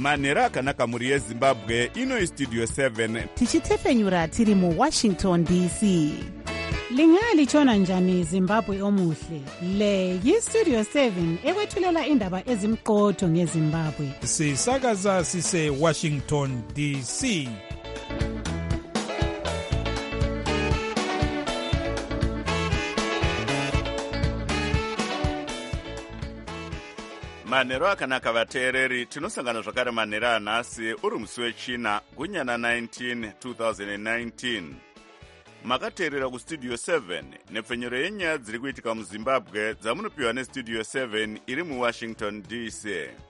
manhero akanaka mhuri yezimbabwe. Ino Studio 7 tichitefenyura tiri muWashington DC. Lingalitshona njani Zimbabwe omuhle? Le yiStudio 7 ekwethulela indaba ezimqotho ngeZimbabwe. Sisakaza sise Washington DC. manhero akanaka vateereri. Tinosangana zvakare manhero anhasi uri musi wechina gunyana 19 2019. Makateerera kuStudio 7 nepfenyuro yenyaya dziri kuitika muZimbabwe dzamunopiwa neStudio 7 iri muWashington DC.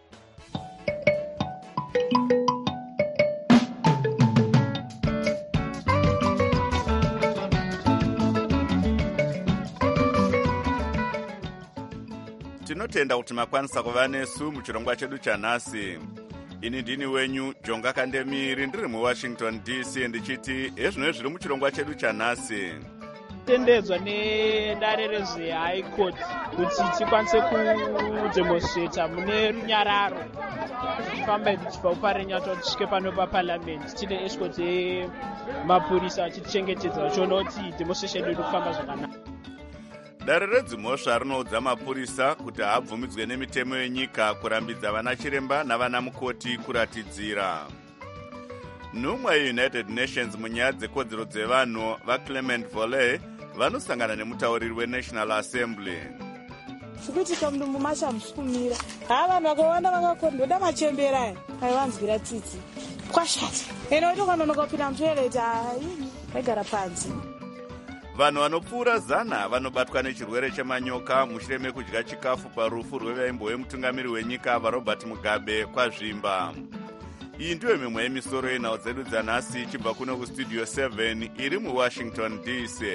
Tinotenda kuti makwanisa kuva nesu muchirongwa chedu chanhasi. Ini ndini wenyu Jonga Kandemiri ndiri muWashington DC ndichiti ezvino zviri muchirongwa chedu chanhasi. Tendedzwa nedare rezveHigh Court kuti tikwanise kudemonstrata mune runyararo tichifamba tichibva kuparenyatwa tichisvike pano paparliament tine escort yemapurisa vachitichengetedza vachiona kuti demonstration iri kufamba zvakanaka. Dare redzimhosva rinoudza mapurisa kuti haabvumidzwe nemitemo yenyika kurambidza vana chiremba navana mukoti kuratidzira. Nhumwa yeUnited Nations munyaya dzekodzero dzevanhu vaClement Volley vanosangana nemutauriri weNational Assembly. Zvikuitika mudumbu macho hamushikumira. Vanhu vakawanda vakakondoda machembera aya aivanzwira tsitsi kwashata. Eno itokanonoka kupinda mutoireti vaigara panze. Vanhu vanopfuura 100 vanobatwa nechirwere chemanyoka mushure mekudya chikafu parufu rwevaimbo wemutungamiri wenyika vaRobert Mugabe kwazvimba. Iyi ndiyo mimwe yemisoro yenhau dzedu dzanhasi ichibva kuno kuStudio 7 iri muWashington DC.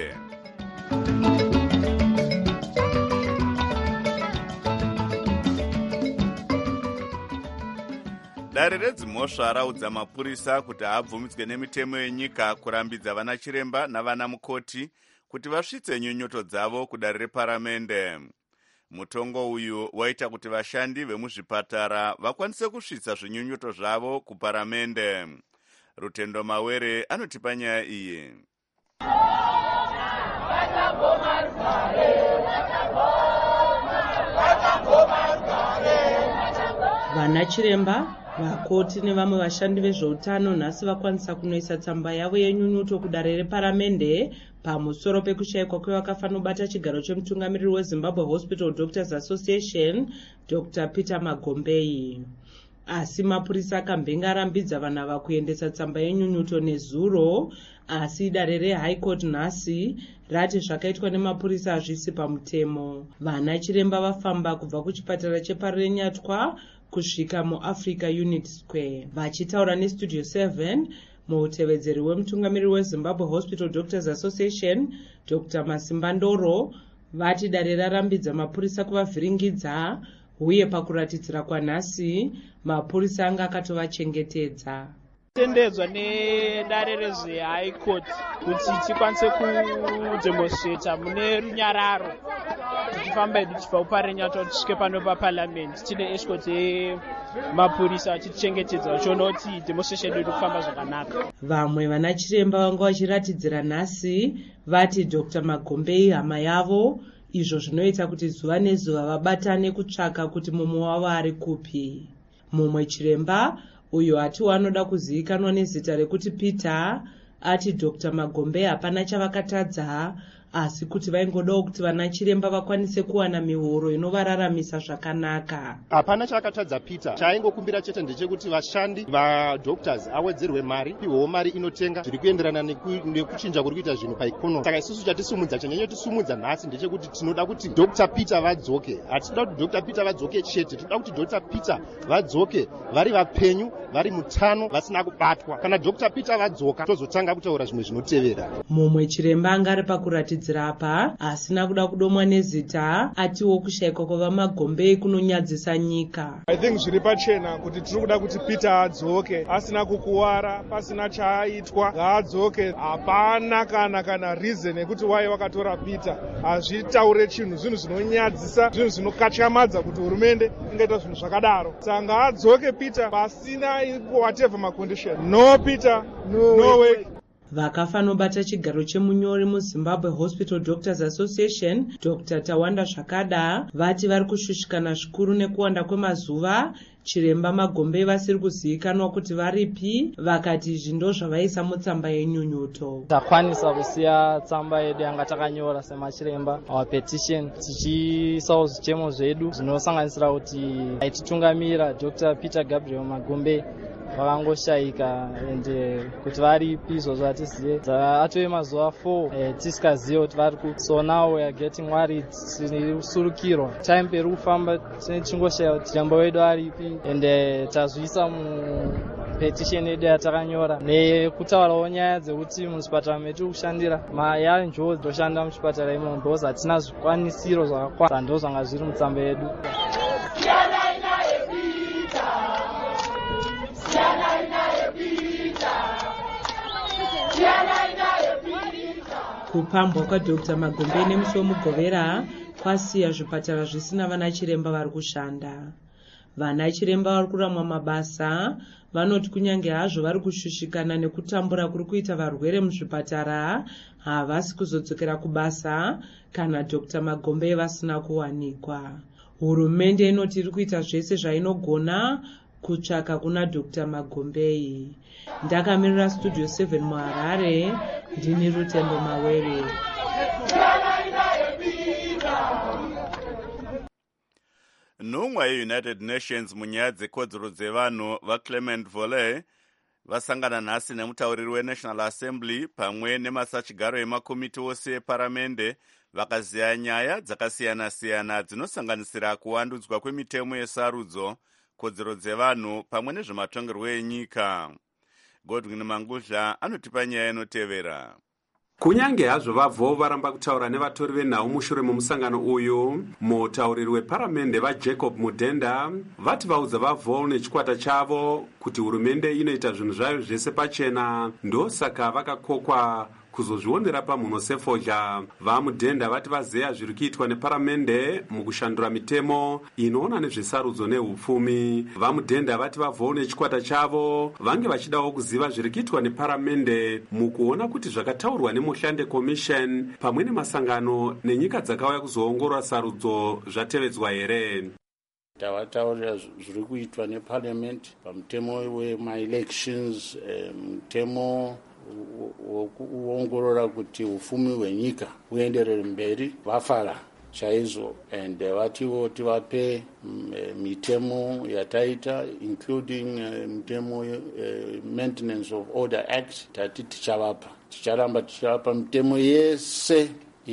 Dare redzimhosva raudza mapurisa kuti haabvumidzwe nemitemo yenyika kurambidza vana chiremba navana mukoti kuti vasvitse nyunyoto dzavo kudare reparamende. Mutongo uyu waita kuti vashandi vemuzvipatara vakwanise kusvitsa zvinyunyoto zvavo kuparamende. Rutendo Mawere anotipa nyaya iyi. Vana chiremba, vakoti nevamwe vashandi vezveutano nhasi vakwanisa kunoisa tsamba yavo yenyunyuto kudare reparamende pamusoro pekushayikwa kwevakafanobata chigaro chemutungamiriri weZimbabwe Hospital Doctors Association Dr. Peter Magombei. Asi mapurisa akambenga arambidza vanhu ava kuendesa tsamba yenyunyuto nezuro, asi dare reHigh Court nhasi rati zvakaitwa nemapurisa hazvisi pamutemo. Vana chiremba vafamba kubva kuchipatara cheparenyatwa kusvika muAfrica Unit Square. Vachitaura neStudio 7, muutevedzeri wemutungamiriri weZimbabwe Hospital Doctors Association Dr. Masimba Ndoro vati dare rarambidza mapurisa kuvavhiringidza uye pakuratidzira kwanhasi mapurisa anga akatovachengetedza. Tendedzwa nedare rezveHigh Court kuti tikwanise kudemonstrata mune runyararo tichifamba tichibva kuparenyatwa tichisvike pano paparliament tine escort yemapurisa vachitichengetedza vachiona kuti demonstration iri kufamba zvakanaka. Vamwe vana chiremba vanga vachiratidzira nhasi vati Dr. Magombei hama yavo, izvo zvinoita kuti zuva nezuva vabatane kutsvaka kuti mumwe wavo ari kupi. Mumwe chiremba uyo ati wanoda kuzivikanwa nezita rekuti Peter ati Dr. Magombei hapana chavakatadza, asi kuti vaingodawo kuti vana chiremba vakwanise kuwana mihoro inovararamisa zvakanaka. Hapana chavakatadza Peter, chaingokumbira chete ndechekuti vashandi vadoctors awedzerwe mari, piwewo mari inotenga zviri kuenderana nekuchinja kuri kuita zvinhu paikonomi. Saka isusu chatisumudza, chanyanyotisumudza nhasi ndechekuti tinoda kuti Dr. Peter vadzoke. Hatinoda kuti Dr. Peter vadzoke chete, tinoda kuti Dr. Peter vadzoke vari vapenyu, vari mutano, vasina kubatwa. Kana Dr. Peter vadzoka tozotanga kutaura zvimwe zvinotevera. Mumwe chiremba angari pakuratidza akadaidzira apa asina kuda kudomwa nezita atiwo kushayikwa kwavamagombe kunonyadzisa nyika. I think zviri pachena kuti tiri kuda kuti Peter adzoke asina kukuwara, pasina chaaitwa, ngaadzoke. Hapana kana reason yekuti wai wakatora Peter. Hazvitaure chinhu, zvinhu zvinonyadzisa, zvinhu zvinokatyamadza kuti hurumende ingaita zvinhu zvakadaro. Saka ngaadzoke Peter pasina whatever macondition. No Peter, no way. Vakafa nobata chigaro chemunyori muZimbabwe Hospital Doctors Association, Dr. Tawanda Zvakada, vati vari kushushikana zvikuru nekuwanda kwemazuva chiremba Magombe vasiri kuzivikanwa kuti varipi, vakati izvi ndo zvavaisa mutsamba yenyunyuto. Takwanisa kusiya tsamba yedu yanga takanyora semachiremba our petition tichiisawo zvichemo zvedu zvinosanganisira kuti aititungamira Dr. Peter Gabriel Magombe vakangoshayika ende kuti varipi izvozvo hatizive. Atove mazuva 4 tisikazive kuti variku. So now we are getting worried, tirisurukirwa. Time peri kufamba tichingoshayiwa kuti chiremba wedu aripi ende tazviisa mupetition yedu yatakanyora nekutaurawo nyaya dzekuti muchipatara metiri kushandira yaNjodzi toshanda muchipatara imomo because hatina zvikwanisiro zvakakwana, ndo zvanga zviri mutsamba yedu. Kupambwa kwaDr. Magombe nemusi wemugovera kwasiya zvipatara zvisina vana chiremba vari kushanda. Vana chiremba vari kuramwa mabasa vanoti kunyange hazvo vari kushushikana nekutambura kuri kuita varwere muzvipatara, havasi kuzodzokera kubasa kana Dr. Magombe vasina kuwanikwa. Hurumende inoti iri kuita zvese zvainogona kutsvaka kuna Dr. Magombe. Ndakamirira Studio 7 muHarare, ndini Rutembo Mawere. Nhumwa yeUnited Nations munyaya dzekodzero dzevanhu vaClement Volley vasangana nhasi nemutauriri weNational Assembly pamwe nemasachigaro emakomiti ose eparamende vakaziya nyaya dzakasiyana-siyana dzinosanganisira kuwandudzwa kwemitemo yesarudzo, kodzero dzevanhu pamwe nezvematongerwo enyika. Godwin Mangudla anotipa nyaya inotevera. Kunyange hazvo vavho varamba kutaura nevatori venhau mushure memusangano uyu, mutauriri weparamende vaJacob Mudenda vati vaudza vavho nechikwata chavo kuti hurumende inoita zvinhu zvayo zvese pachena, ndosaka vakakokwa kuzozvionera pamhuno sefodya. VaMudenda vati vazeya zviri kuitwa neparamende mukushandura mitemo inoona nezvesarudzo neupfumi. VaMudenda vati vavho nechikwata chavo vange vachidawo kuziva zviri kuitwa neparamende mukuona kuti zvakataurwa neMuhlande Commission pamwe nemasangano nenyika dzakauya kuzoongorora sarudzo zvatevedzwa here. Tavataurira zviri kuitwa neparliament pamutemo wema-elections, mutemo wokuongorora kuti ufumi hwenyika uenderere mberi. Vafara chaizvo and vatiwo tivape mitemo yataita including mitemo Maintenance of Order Act. Tati ticharamba tichivapa mitemo yese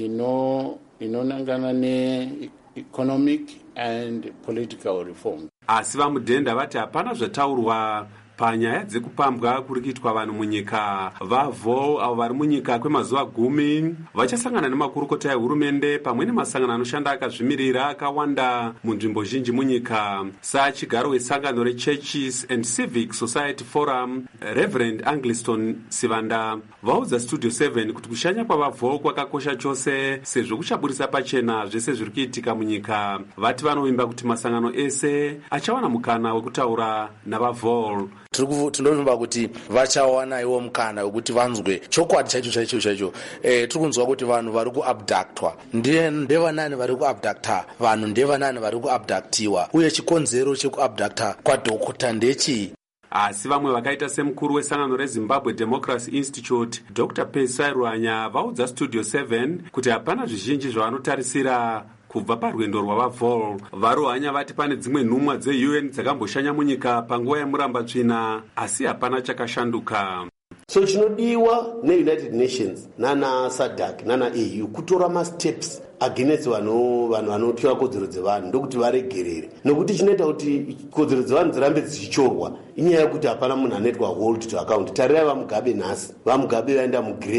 inonangana ne-economic and political reform. Asi VaMudenda vati hapana zvataurwa panyaya dzekupambwa kuri kuitwa vanhu munyika. Vavho avo vari munyika kwemazuva 10 vachasangana nemakurukota ehurumende pamwe nemasangano anoshanda akazvimirira akawanda munzvimbo zhinji munyika. Sachigaro wesangano reChurches and Civic Society Forum, Reverend Angliston Sivanda vaudza Studio 7 kuti kushanya kwavavho kwakakosha chose sezvo kuchaburisa pachena zvese zviri kuitika munyika. Vati vanovimba kuti masangano ese achawana mukana wekutaura navavho. Tinonomba kuti vachawana iwo mukana wekuti vanzwe chokwadi chaicho. Tiri kunzwa kuti vanhu vari kuabductwa. Ndevanani vari kuabducta vanhu, ndevanani vari kuabductiwa, uye chikonzero chekuabducta kwadhokota ndechii? Asi vamwe vakaita semukuru wesangano reZimbabwe Democracy Institute, Dr. Pesai Ruanya vaudza Studio 7 kuti hapana zvizhinji zvavanotarisira kubva parwendo rwavavho. Varuhanya vati pane dzimwe nhumwa dzeUN dzakamboshanya munyika panguva yemurambatsvina asi hapana chakashanduka. So chinodiwa neUnited Nations nana SADC nana AU kutora masteps against vanhu vanotyira kodzero dzevanhu ndokuti varegerere, nokuti chinoita kuti kodzero dzevanhu dzirambe dzichichorwa inyaya yekuti hapana munhu anoitwa hold to account. Tarirai vaMugabe nhasi, vaMugabe vaenda mugrave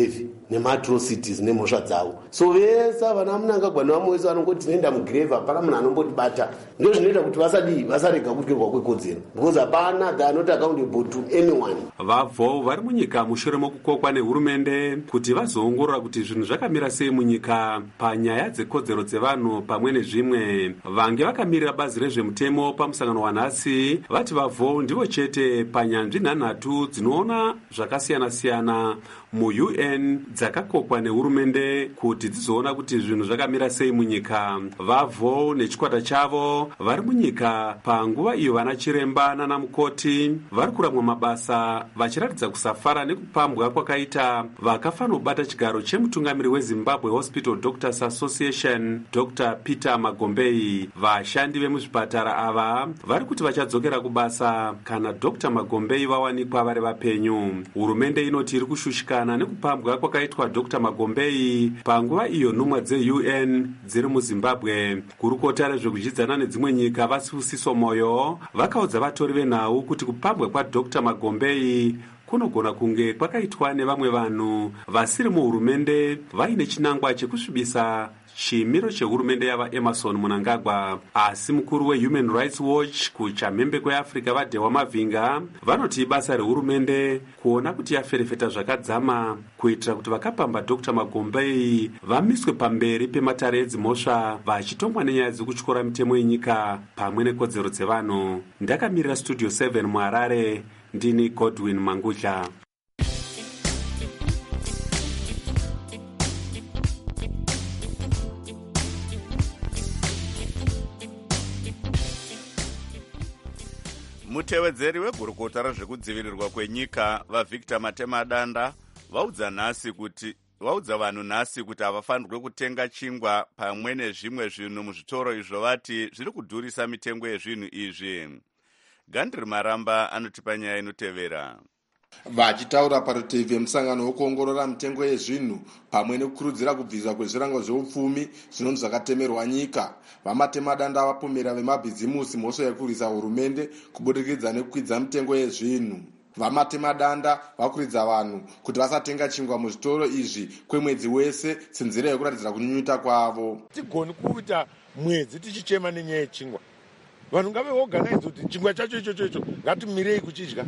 nematrocities nemhosva dzavo. So vese vana Mnangagwa nevamwe vese vanongoti tinoenda mugirevha, hapana munhu anombotibata. Ndo zvinoita kuti vasarega kutyirwa kwekodzero, because hapana they are not accountable to anyone. Vavho vari munyika mushure mokukokwa nehurumende kuti vazoongorora kuti zvinhu zvakamira sei munyika panyaya dzekodzero dzevanhu pamwe nezvimwe. Vange vakamirira bazi rezvemutemo pamusangano wanhasi vati vavho ndivo chete panyanzvi nhanhatu dzinoona zvakasiyana-siyana mu-UN dzakakokwa nehurumende kuti dzizoona kuti zvinhu zvakamira sei munyika. Vavho nechikwata chavo vari munyika panguva iyo vana chiremba nana mukoti vari kuramwa mabasa vachiratidza kusafara nekupambwa kwakaita vakafanobata chigaro chemutungamiri weZimbabwe Hospital Doctors Association Dr. Peter Magombei. Vashandi vemuzvipatara ava vari kuti vachadzokera kubasa kana Dr. Magombei vawanikwa vari vapenyu. Hurumende inoti iri kushushikana nekupambwa kwakaitwa Dr. Magombei panguva iyo nhumwa dze-UN dziri muZimbabwe. Kurukota rezvekudyidzana nedzimwe nyika vaSibusiso Moyo vakaudza vatori venhau kuti kupambwa kwaDr. Magombei kunogona kunge kwakaitwa nevamwe vanhu vasiri muhurumende vaine chinangwa chekusvibisa chimiro chehurumende yava Emerson Mnangagwa. Asi mukuru weHuman Rights Watch kuchamhembe kweAfrica vaDhewa Mavhinga vanoti basa rehurumende kuona kuti yaferefeta zvakadzama kuitira kuti vakapamba Dr. Magombei vamiswe pamberi pematare edzimhosva vachitongwa nenyaya dzekutyora mitemo yenyika pamwe nekodzero dzevanhu. Ndakamirira Studio 7 muHarare, ndini Godwin Mangudla. Mutevedzeri wegurukota rezvekudzivirirwa kwenyika vaVictor Matemadanda vaudza vanhu nhasi kuti havafanirwe kutenga chingwa pamwe nezvimwe zvinhu muzvitoro izvo vati zviri kudhurisa mitengo yezvinhu izvi. Gandri Maramba anotipa nyaya inotevera. Vachitaura parutivi vemusangano wokuongorora mitengo yezvinhu pamwe nekukurudzira kubviswa kwezvirango zveupfumi zvinonzi zvakatemerwa nyika, vaMatemadanda vapomera vemabhizimusi mhosva yekurwisa hurumende kubudikidza nekukwidza mitengo yezvinhu. VaMatemadanda vakuridza vanhu kuti vasatenga chingwa muzvitoro izvi kwemwedzi wese senzira yekuratidza kunyunyuta kwavo. Tigoni kuita mwedzi tichichema nenyaya yechingwa. Vanhu ngavaorganize kuti chingwa chacho ichocho ngatimirei kuchidya.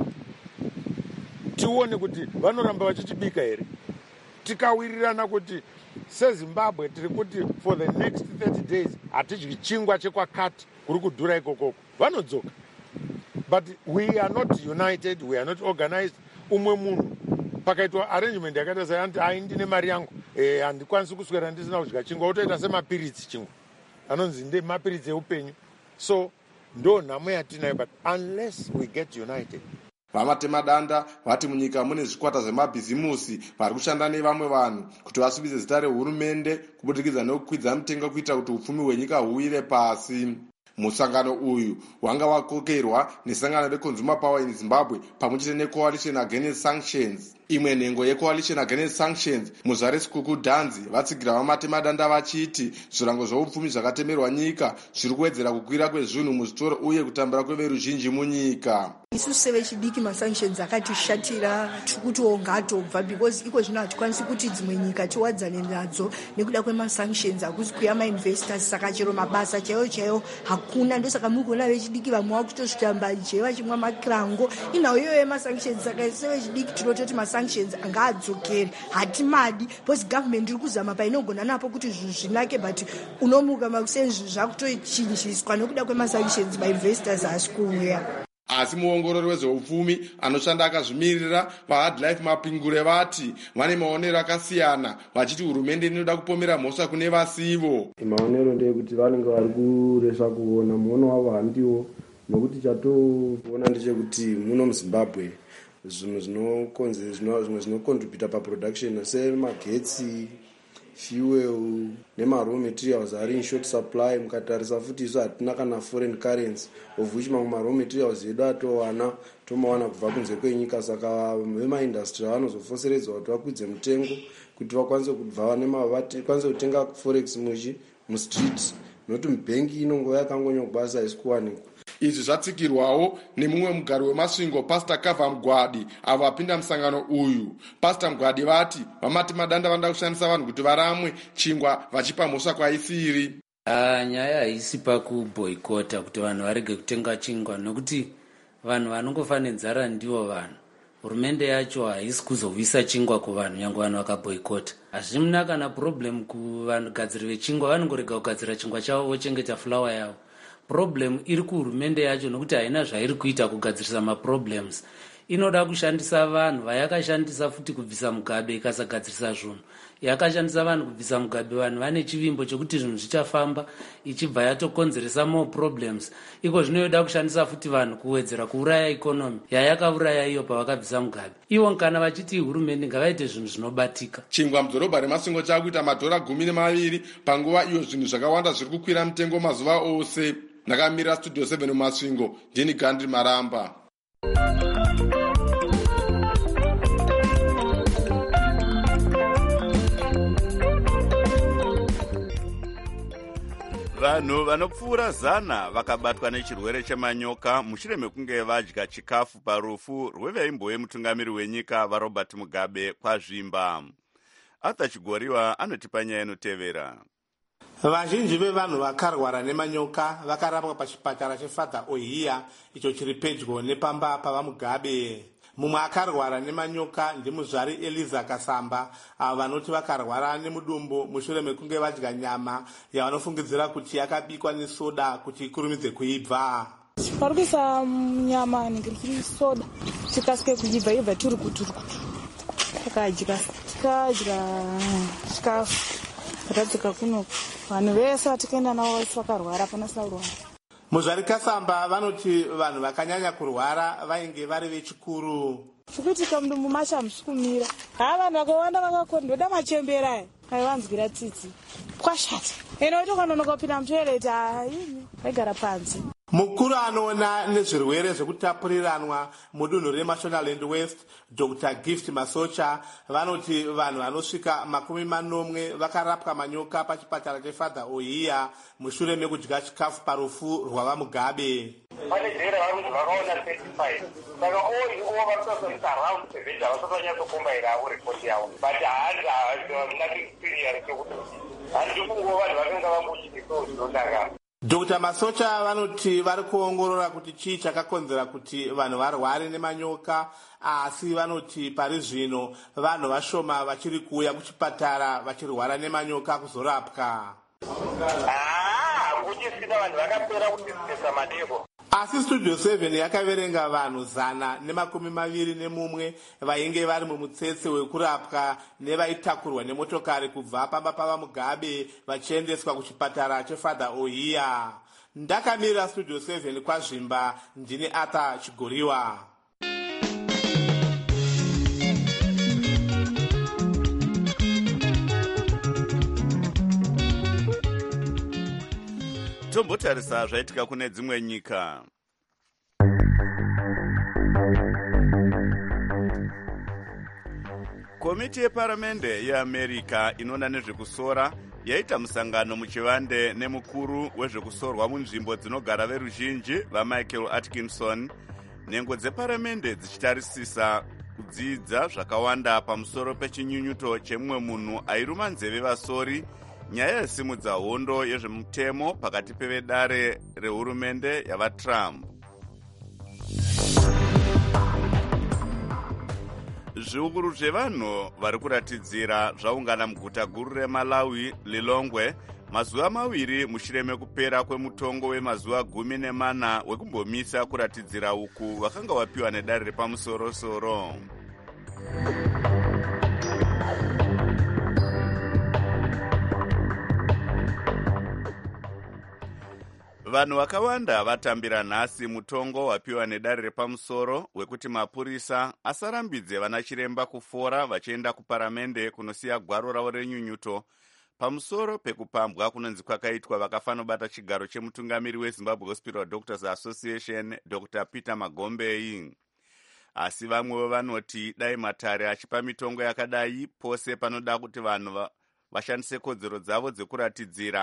Tione kuti vanoramba vachichibika here. Tikawirirana kuti seZimbabwe tiri kuti for the next 30 days hatidyi chingwa chekwakati kuri kudhura ikokoko, vanodzoka. But we are not united, we are not organized. Umwe munhu pakaitwa arrangement yakaita seyanti ndine mari yangu handikwanisi kuswera ndisina kudya chingwa, otoita semapiritsi chingwa anonzi ndemapiritsi eupenyu. So ndo nhamo yatinayo, but unless we get united. VaMatemadanda vati munyika mune zvikwata zvemabhizimusi vari kushanda nevamwe vanhu kuti vasvibise zita rehurumende kubudikidza nekukwidza mitengo kuita kuti upfumi hwenyika huwire pasi. Musangano uyu wanga wakokerwa nesangano reConsumer Power in Zimbabwe pamwechete neCoalition Against Sanctions. Imwe nhengo yeCoalition Against Sanctions, Muzare Sikuku Dhanzi, vatsigira vaMatemadanda vachiti zvirango zveupfumi zvakatemerwa nyika zviri kuwedzera kukwira kwezvinhu muzvitoro uye kutambira kweveruzhinji munyika. Isu sevechidiki masanctions akatishatira tikuti atobva because iko zvino hatikwanisi kuti dzimwe nyika tiwadzane nadzo nekuda kwemasanctions hakusi kuya mainvestors, saka chero mabasa chaiyo hakuna. Ndosaka mukuona vechidiki vamwe vakutosvika mbanje vachimwa makirango inhau iyoyo yemasanctions. Saka sevechidiki tinototi masanctions ngaadzokere, hatimadi because government iri kuzama painogona napo kuti zvinhu zvinake, but unomuka makuseni zvinhu zvakutochinjiswa nekuda kwemasanctions mainvestors haasi kuuya. Asi muongorori wezveupfumi anoshanda akazvimirira vaHardlife Mapingure vati vane maonero akasiyana, vachiti hurumende inoda kupomera mhosva kune vasivo. Maonero ndeyekuti vanenge vari kuresa kuona muono wavo handiwo, nokuti chatoona ndechekuti muno muZimbabwe zvinhu zvinokontributa paproduction semagetsi, fuel nemaraw materials ari in short supply. Mukatarisa futi isu hatina kana foreign currency, of which mamwe maraw materials edu atowana tomawana kubva kunze kwenyika. Saka vemaindustry vanozofoseredzwa kuti vakwidze mutengo kuti vakwanise kubva vakwanise kutenga forex mustreet, noti mubhengi inongova yakangonyobasa isi kuwanikwa. izvi zvatsikirwawo nemumwe mugari wemasvingo pastor Kava Mugwadi avo vapinda musangano uyu. Pastor Mugwadi vati vamati madanda vanoda kushandisa vanhu kuti varamwe chingwa vachipa mhosva kwaisiri. Nyaya haisi pakuboyikota kuti vanhu varege kutenga chingwa, nokuti vanhu vanongofa nenzara ndivo vanhu. Hurumende yacho haisi kuzovisa chingwa kuvanhu nyange vanhu vakaboyikota. Hazvina kana problem kuvagadziri vechingwa, vanongorega kugadzira chingwa chavo vochengeta fulawa yavo. Problem iri kuhurumende yacho nokuti haina zvairi kuita kugadzirisa maproblems. Inoda kushandisa vanhu vayakashandisa futi kubvisa Mugabe ikasagadzirisa zvinhu. Yakashandisa vanhu kubvisa Mugabe, vanhu vane chivimbo chokuti zvinhu zvichafamba, ichibva yatokonzeresa more problems. Iko zvinoda kushandisa futi vanhu kuwedzera kuuraya economy yayakauraya iyo pavakabvisa Mugabe. Ivo kana vachiti hurumende ngavaite zvinhu zvinobatika. Chingwa mudhorobha remasvingo chakuita madhora 12 panguva iyo zvinhu zvakawanda zviri kukwira mutengo mazuva ose. Ndakamira studio 7 mumasvingo, ndini Gandhi Maramba. Vanhu vanopfuura 100 vakabatwa nechirwere chemanyoka mushure mekunge vadya chikafu parufu rweveimbo yemutungamiri wenyika vaRobert Mugabe kwazvimba. Arthur Chigoriwa anotipa nyaya inotevera. Vazhinji vevanhu vakarwara nemanyoka vakarapwa pachipatara cheFather Ohiya icho chiri pedyo nepamba pavaMugabe. Mumwe akarwara nemanyoka ndimuzvari Eliza Kasamba, avo vanoti vakarwara nemudumbu mushure mekunge vadya nyama yavanofungidzira kuti yakabikwa nesoda kuti ikurumidze kuibva. Pari kuisa nyama nengiri soda tikasike kuibva ibva turukuturukutu takadya chikafu ratadzoka kuno vanhu vese vatikaenda navo vese vakarwara pana saurwara. Muzvari Kasamba vanoti vanhu vakanyanya kurwara vainge vari vechikuru. Chikuitika mudumbu macho hamusi kumira. Vanhu vakawanda vakakonda ndoda machembera aivanzwira tsitsi kwashata. Eno itokanonoka kupinda mutoireti vaigara panze. Mukuru anoona nezvirwere zvekutapuriranwa mudunhu reMashonaland West, Dr. Gift Masocha, vanoti vanhu vanosvika 40 vakarapwa manyoka pachipatara cheFather Ohiya mushure mekudya chikafu parufu rwavaMugabe. Pane dzera vanhu vakaona 35. Saka all vakutoita around 7 havasatanyatsokombaira avo report yavo. But nothing serious chekuti handisi kungova vanhu vakanga vangochitika zvinodaka. Dr. Masocha vanoti vari kuongorora kuti chii chakakonzera kuti vanhu varware nemanyoka, asi vanoti pari zvino vanhu vashoma vachiri kuuya kuchipatara vachirwara nemanyoka kuzorapwa. Kuchisina vanhu vakapera kutisisa madeko. Asi Studio 7 yakaverenga vanhu 121 vainge vari mumutsetse wekurapwa nevaitakurwa nemotokari kubva pamba pavaMugabe vachiendeswa kuchipatara cheFather Ohiya. Ndakamira Studio 7 kwazvimba, ndini Arthur Chigoriwa. Tombotarisa zvaitika kune dzimwe nyika. Komiti yeparamende yeAmerica inoona nezvekusora yaita musangano muchivande nemukuru wezvekusorwa munzvimbo dzinogara veruzhinji vaMichael Atkinson, nhengo dzeparamende dzichitarisisa kudzidza zvakawanda pamusoro pechinyunyuto chemumwe munhu airuma nzeve vasori, nyaya yasimudza hondo yezvemutemo pakati pevedare rehurumende yavaTrump. Zviuru zvevanhu vari kuratidzira zvaungana muguta guru reMalawi, Lilongwe, mazuva 2 mushure mekupera kwemutongo wemazuva 14 wekumbomisa kuratidzira uku wakanga wapiwa nedare repamusoro-soro. Vanhu vakawanda vatambira nhasi mutongo wapiwa nedare repamusoro wekuti mapurisa asarambidze vana chiremba kufora vachienda kuparamende kunosiya gwaro ravo renyunyuto pamusoro pekupambwa kunonzi kwakaitwa vakafanobata chigaro chemutungamiri weZimbabwe Hospital Doctors Association Dr. Peter Magombe. Asi vamwevo vanoti dai matare achipa mitongo yakadai pose panoda kuti vanhu vashandise kodzero dzavo dzekuratidzira,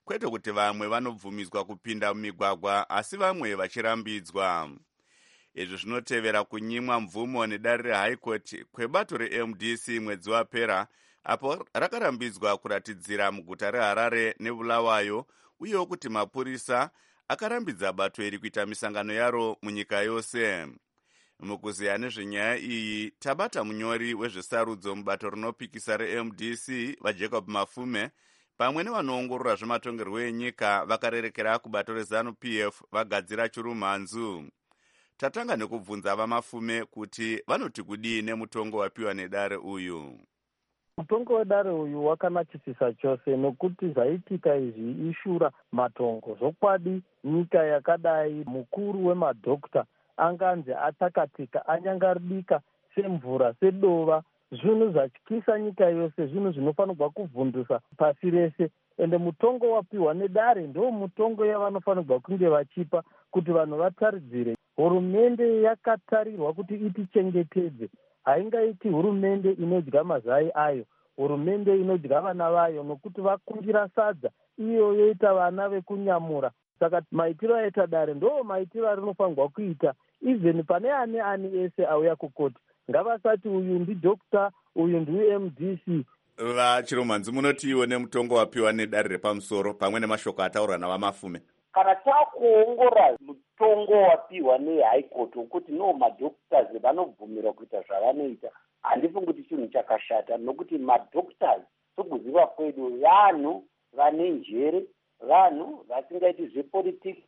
kwete kuti vamwe vanobvumidzwa kupinda mumigwagwa asi vamwe vachirambidzwa. Izvi zvinotevera kunyimwa mvumo nedare reHigh Court kwebato reMDC mwedzi wapera, apo rakarambidzwa kuratidzira muguta reHarare neBulawayo, uyewo kuti mapurisa akarambidza bato iri kuita misangano yaro munyika yose. Mukuziya nezvenyaya iyi tabata munyori wezvesarudzo mubato rinopikisa reMDC vaJacob Mafume pamwe nevanoongorora zvematongerwo enyika vakarerekera kubato reZANU-PF vagadzira chirumhanzu. Tatanga nekubvunza vaMafume kuti vanoti kudii nemutongo wapiwa nedare uyu. Mutongo wedare uyu wakanakisisa chose nokuti zvaitika izvi ishura matongo. Zvokwadi nyika yakadai mukuru wemadhokta anganzi atakatika, anyangaridika semvura, sedova, zvinhu zvatyisa nyika yose, zvinhu zvinofanirwa kuvhundusa pasi rese. Ende mutongo wapiwa nedare ndo mutongo yavanofanirwa kunge vachipa kuti vanhu vataridzire. Hurumende yakatarirwa kuti itichengetedze, haingaiti hurumende inodya mazai ayo, hurumende inodya vana vayo nokuti vakungira sadza iyo yoita vana vekunyamura. Saka maitiro aita dare ndo maitiro arinofanirwa kuita, even pane ani ese auya kukoti. Ngavasati uyu ndidhokta, uyu ndiMDC. Vachirumhanzi munoti iwo nemutongo wapiwa nedare repamusoro pamwe nemashoko ataurwa navaMafume. Kana takuongora mutongo wapiwa neHigh Court wokuti no madhoktas vanobvumirwa kuita zvavanoita, handifungi kuti chinhu chakashata, nokuti madhoktas sokuziva kwedu vanhu vane njere, vanhu vasingaiti zvepolitics,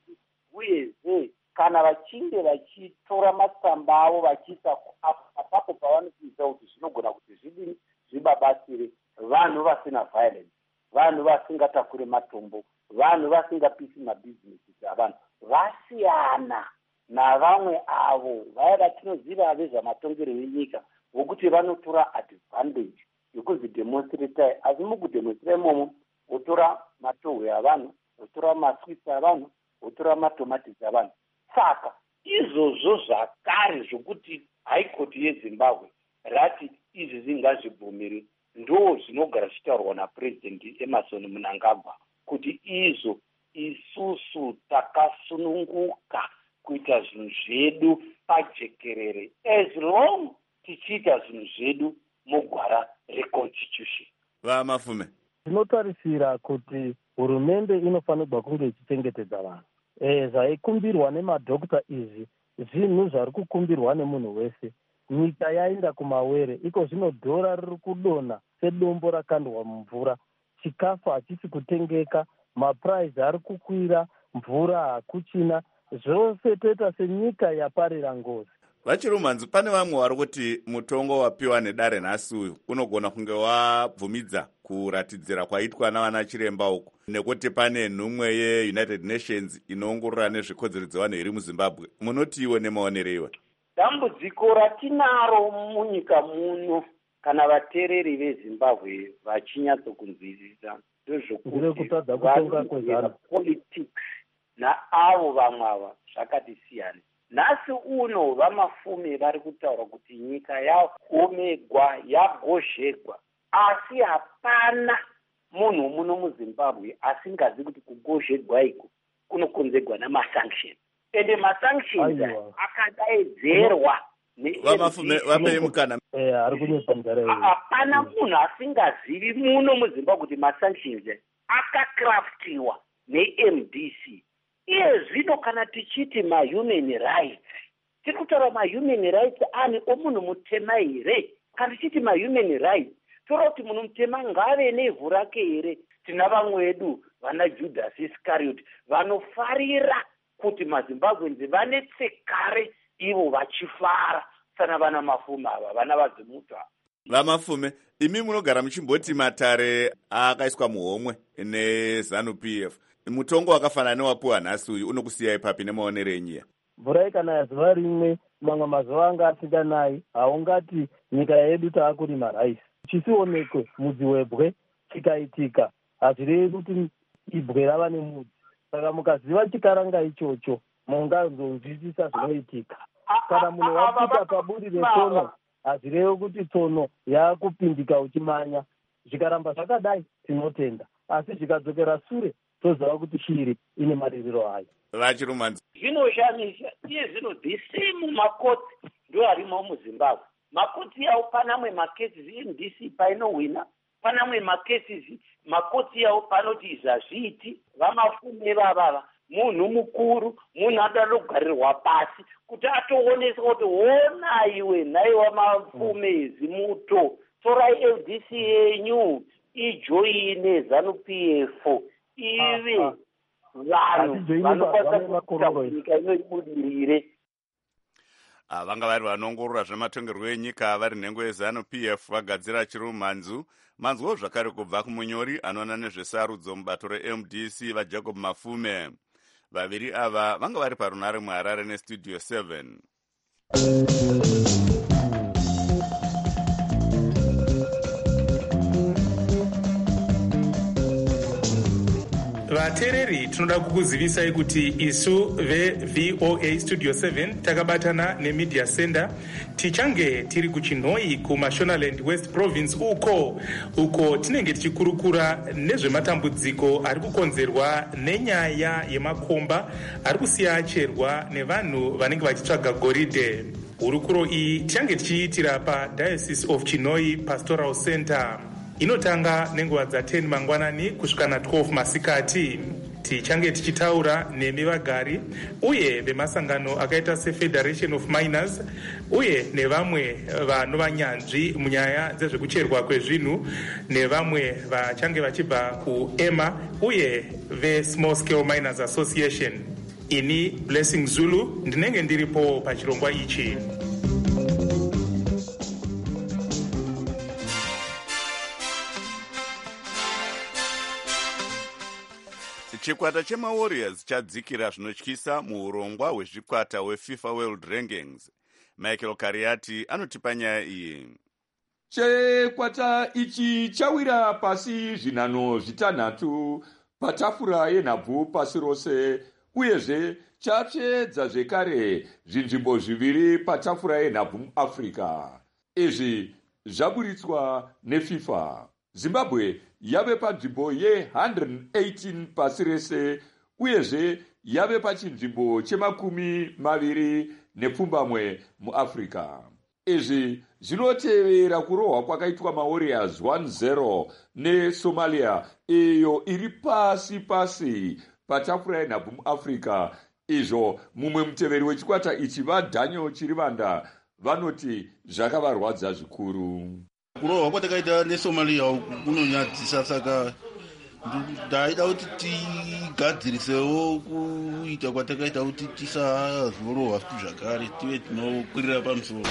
uyezve kana vachinge vachitora matsamba avo vachiisa apapo pavanoziva kuti zvinogona kuti zvidini zvibabatsire vanhu vasina violence, vanhu vasingatakure matombo, vanhu vasingapisi mabhizinesi dzavanhu, vasiyana navamwe avo vaya vatinoziva vezvamatongerwo enyika vokuti vanotora advantage yekuzvidemonstrata. Asi mukudemonstrata imomo votora matohwe avanhu, votora maswitsi avanhu, votora matomatisi avanhu. Saka izvozvo zvakare zvokuti High Court yeZimbabwe rati izvi zvingazvibvumiri ndo zvinogara zvichitaurwa naPresident Emerson Mnangagwa kuti izvo isusu takasununguka kuita zvinhu zvedu pajekerere as long tichiita zvinhu zvedu mugwara reconstitution. VaMafume, tinotarisira kuti hurumende inofanirwa kunge ichichengetedza vanhu. Zvaikumbirwa nemadhokta izvi zvinhu zviri kukumbirwa nemunhu wese. Nyika yaenda kumawere, iko zvino dhora riri kudonha sedombo rakandwa mumvura, chikafu hachisi kutengeka, mapuraizi ari kukwira, mvura hakuchina, zvose toita senyika yaparira ngozi. Vachirumhanzi, pane vamwe vari kuti mutongo wapiwa nedare nhasi uyu unogona kunge wabvumidza kuratidzira kwaitwa navana chiremba uku, nekuti pane nhumwe yeUnited Nations inoongorora nezvekodzero dzevanhu iri muZimbabwe. Munoti iwe nemaonero iwe? Dambudziko ratinaro munyika muno kana vatereri veZimbabwe vachinyatsokunzwisisa ndezvokuti politics naavo vamwe ava zvakati siyana. Nhasi uno vaMafume vari kutaura kuti nyika yaomegwa, yagozhegwa, asi hapana munhu muno muZimbabwe asingazi kuti kugozhegwa iko kunokonzerwa namasanctions. Ende masanctions akadaedzerwa VaMafume vapei mukana. Hapana munhu asingazivi muno muZimbabwe kuti masanctions akakraftiwa neMDC. Iye zvino kana tichiti mahuman rights, tiri kutaura mahuman rights ani omunhu mutema here? Kana tichiti mahuman rights, toda kuti munhu mutema ngave nevhu rake here? Tina vamwe vedu vana Judas Iscariot vanofarira kuti maZimbabwenzi vanetsekare ivo vachifara sana vana Mafume ava, vana vadzimuta. VaMafume, imi munogara muchimboti matare akaiswa muhomwe neZANU-PF. Mutongo wakafanana newapiwa nhasi uyu unokusiyai papi nemaonero enyika? Mvura ikanaya zuva rimwe, mamwe mazuva anga asinganayi, haungati nyika yedu taakurima raisi. Chisionekwe mudzi webwe chikaitika, hazvirevi kuti ibwe rava nemudzi. Saka mukaziva chikaranga ichocho, mungazonzwisisa zvinoitika. Kana munhu wapita paburi retsono, hazvirevi kuti tsono yaakupindika uchimanya. Zvikaramba zvakadai, tinotenda. Asi zvikadzokera sure, toziva kuti shiri ine maririro ayo. Vachirumanzi Zvinoshamisa iye zvino the same makoti ndo arimo muZimbabwe. Makoti yawo panamwe makesi MDC painowina, panamwe makesi makoti yawo panoti izvazviti vamafume vavava munhu mukuru, munhu anoda kugarirwa pasi kuti atoonesa kuti wona iwe nhaiwa mafume zimuto torai LDC yenyu ijoine ZANU-PF ive vanhu vanokwanisa kuita nyika inoibudirire. vanga vari vanongorora zvematongerwo enyika vari nhengo yeZANU-PF vagadzira chirumanzu manzwo zvakare kubva kumunyori anoona nezvesarudzo mubato reMDC vaJacob Mafume. Vaviri ava vanga vari parunare muHarare nestudio 7. Vateereri, tinoda kukuzivisai kuti isu veVOA Studio 7 takabatana neMedia Center tichange tiri kuChinhoyi kuMashonaland West Province uko tinenge tichikurukura nezvematambudziko ari kukonzerwa nenyaya yemakomba ari kusiya acherwa nevanhu vanenge vachitsvaga goridhe. Hurukuro iyi tichange tichiitira paDiocese of Chinhoyi Pastoral Center. Inotanga nenguva dza10 mangwanani kusvika na12 masikati. Tichange tichitaura nemi vagari uye vemasangano akaita seFederation of Miners uye nevamwe vanovanyanzvi munyaya dzezvekucherwa kwezvinhu nevamwe vachange vachibva kuEMA uye veSmall Scale Miners Association. Ini Blessing Zulu ndinenge ndiripo pachirongwa ichi. Chikwata chemaWarriors chadzikira zvinotyisa muurongwa hwezvikwata hweFIFA World Rankings. Michael Kariati anotipa nyaya iyi. Chikwata ichi chawira pasi zvinhanho zvitanhatu patafura yenhabvu pasi rose, uyezve chapedza zvekare zvinzvimbo zviviri patafura yenhabvu muAfrica. Izvi zvaburitswa neFIFA. Zimbabwe yave panzvimbo ye118 pasi rese, uyezve yave pachinzvimbo che20 muAfrica. Izvi zvinotevera kurohwa kwakaitwa maWarriors 1-0 neSomalia iyo iri pasi patafura yenhabvu muAfrica. Izvo mumwe muteveri wechikwata ichi vaDaniel Chirivanda vanoti zvakavarwadza zvikuru. Kurohwa kwatakaita neSomalia kunonyadzisa, saka ndaida kuti tigadzirisewo kuita kwatakaita kuti tisazorohwa zvakare tive tinokwirira pamusoro.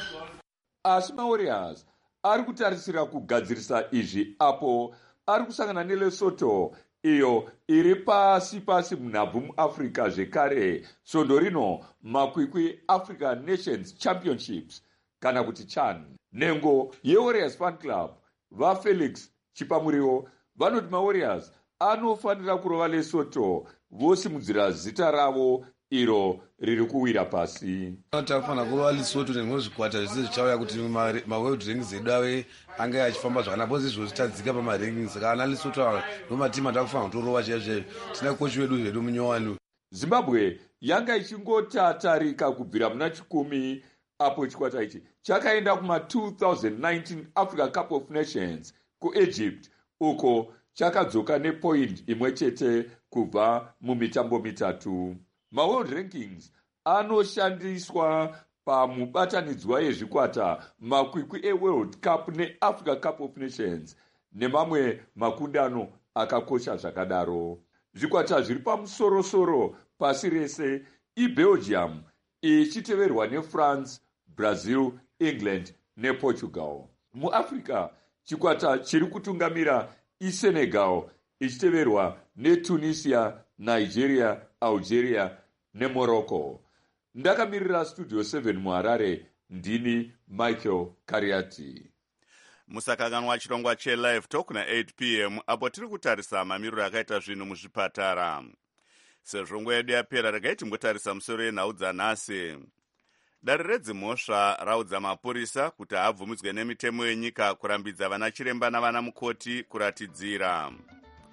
Asi maWarriors ari kutarisira kugadzirisa izvi apo ari kusangana neLesotho iyo iri pasi munhabvu muAfrica zvekare. Svondo rino makwikwi African Nations Championships kana kuti CHAN. Nhengo yeWarriors Fan Club vaFelix Chipamuriwo vanoti maWarriors anofanira kurova Lesotho vosimudzira zita ravo iro riri kuwira pasi. Tinofanira kurova Lesotho nezvikwata zvese zvichauya kuti maworld rankings edu ave ange achifamba zvakanaka, pozi izvo zvichadzika pamarankings. Kana Lesotho nomatimu atakufanira kutorova chaizvo tina kochi wedu zvedu munyowani. Zimbabwe yanga ichingotatarika kubvira muna 10 apo chikwata ichi chakaenda kuma2019 Africa Cup of Nations kuEgypt, uko chakadzoka nepoint imwe chete kubva mumitambo mitatu. MaWorld Rankings anoshandiswa pamubatanidzwa yezvikwata, makwikwi eWorld Cup neAfrica Cup of Nations nemamwe makundano akakosha zvakadaro. Zvikwata zviri pamusorosoro pasi rese iBelgium ichiteverwa neFrance, Brazil, England nePortugal. MuAfrica chikwata chiri kutungamira iSenegal ichiteverwa neTunisia, Nigeria, Algeria neMorocco. Ndakamirira Studio 7 muHarare, ndini Michael Kariati. Musakanganwa chirongwa cheLive Talk na8 p.m. apo tiri kutarisa mamiriro akaita zvinhu muzvipatara. Sezvo nguva yedu yapera, regai timbotarisa musoro yenhau dzanhasi. Dare redzimhosva raudza mapurisa kuti haabvumidzwe nemitemo yenyika kurambidza vana chiremba navana mukoti kuratidzira.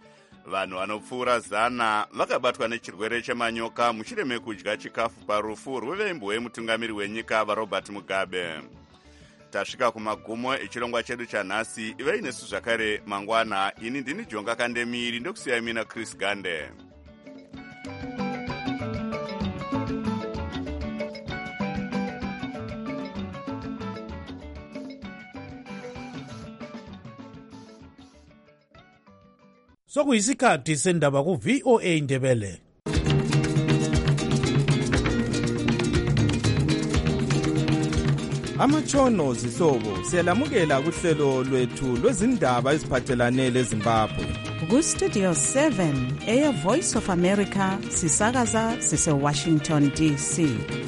vanhu vanopfuura 100 vakabatwa nechirwere chemanyoka mushure mekudya chikafu parufu rwevembwe mutungamiri wenyika vaRobert Mugabe. Tasvika kumagumo echirongwa chedu chanhasi. Ivei nesu zvakare mangwana. Ini ndini Jonga Kandemiri ndokusiyai mina Chris Gande. Sokuyisikhathi sendaba ku VOA Ndebele. Amatshono zihlobo siyalamukela kuhlelo lwethu lwezindaba eziphathelane leZimbabwe. Ku Studio 7 Air Voice of America sisakaza sise Washington DC.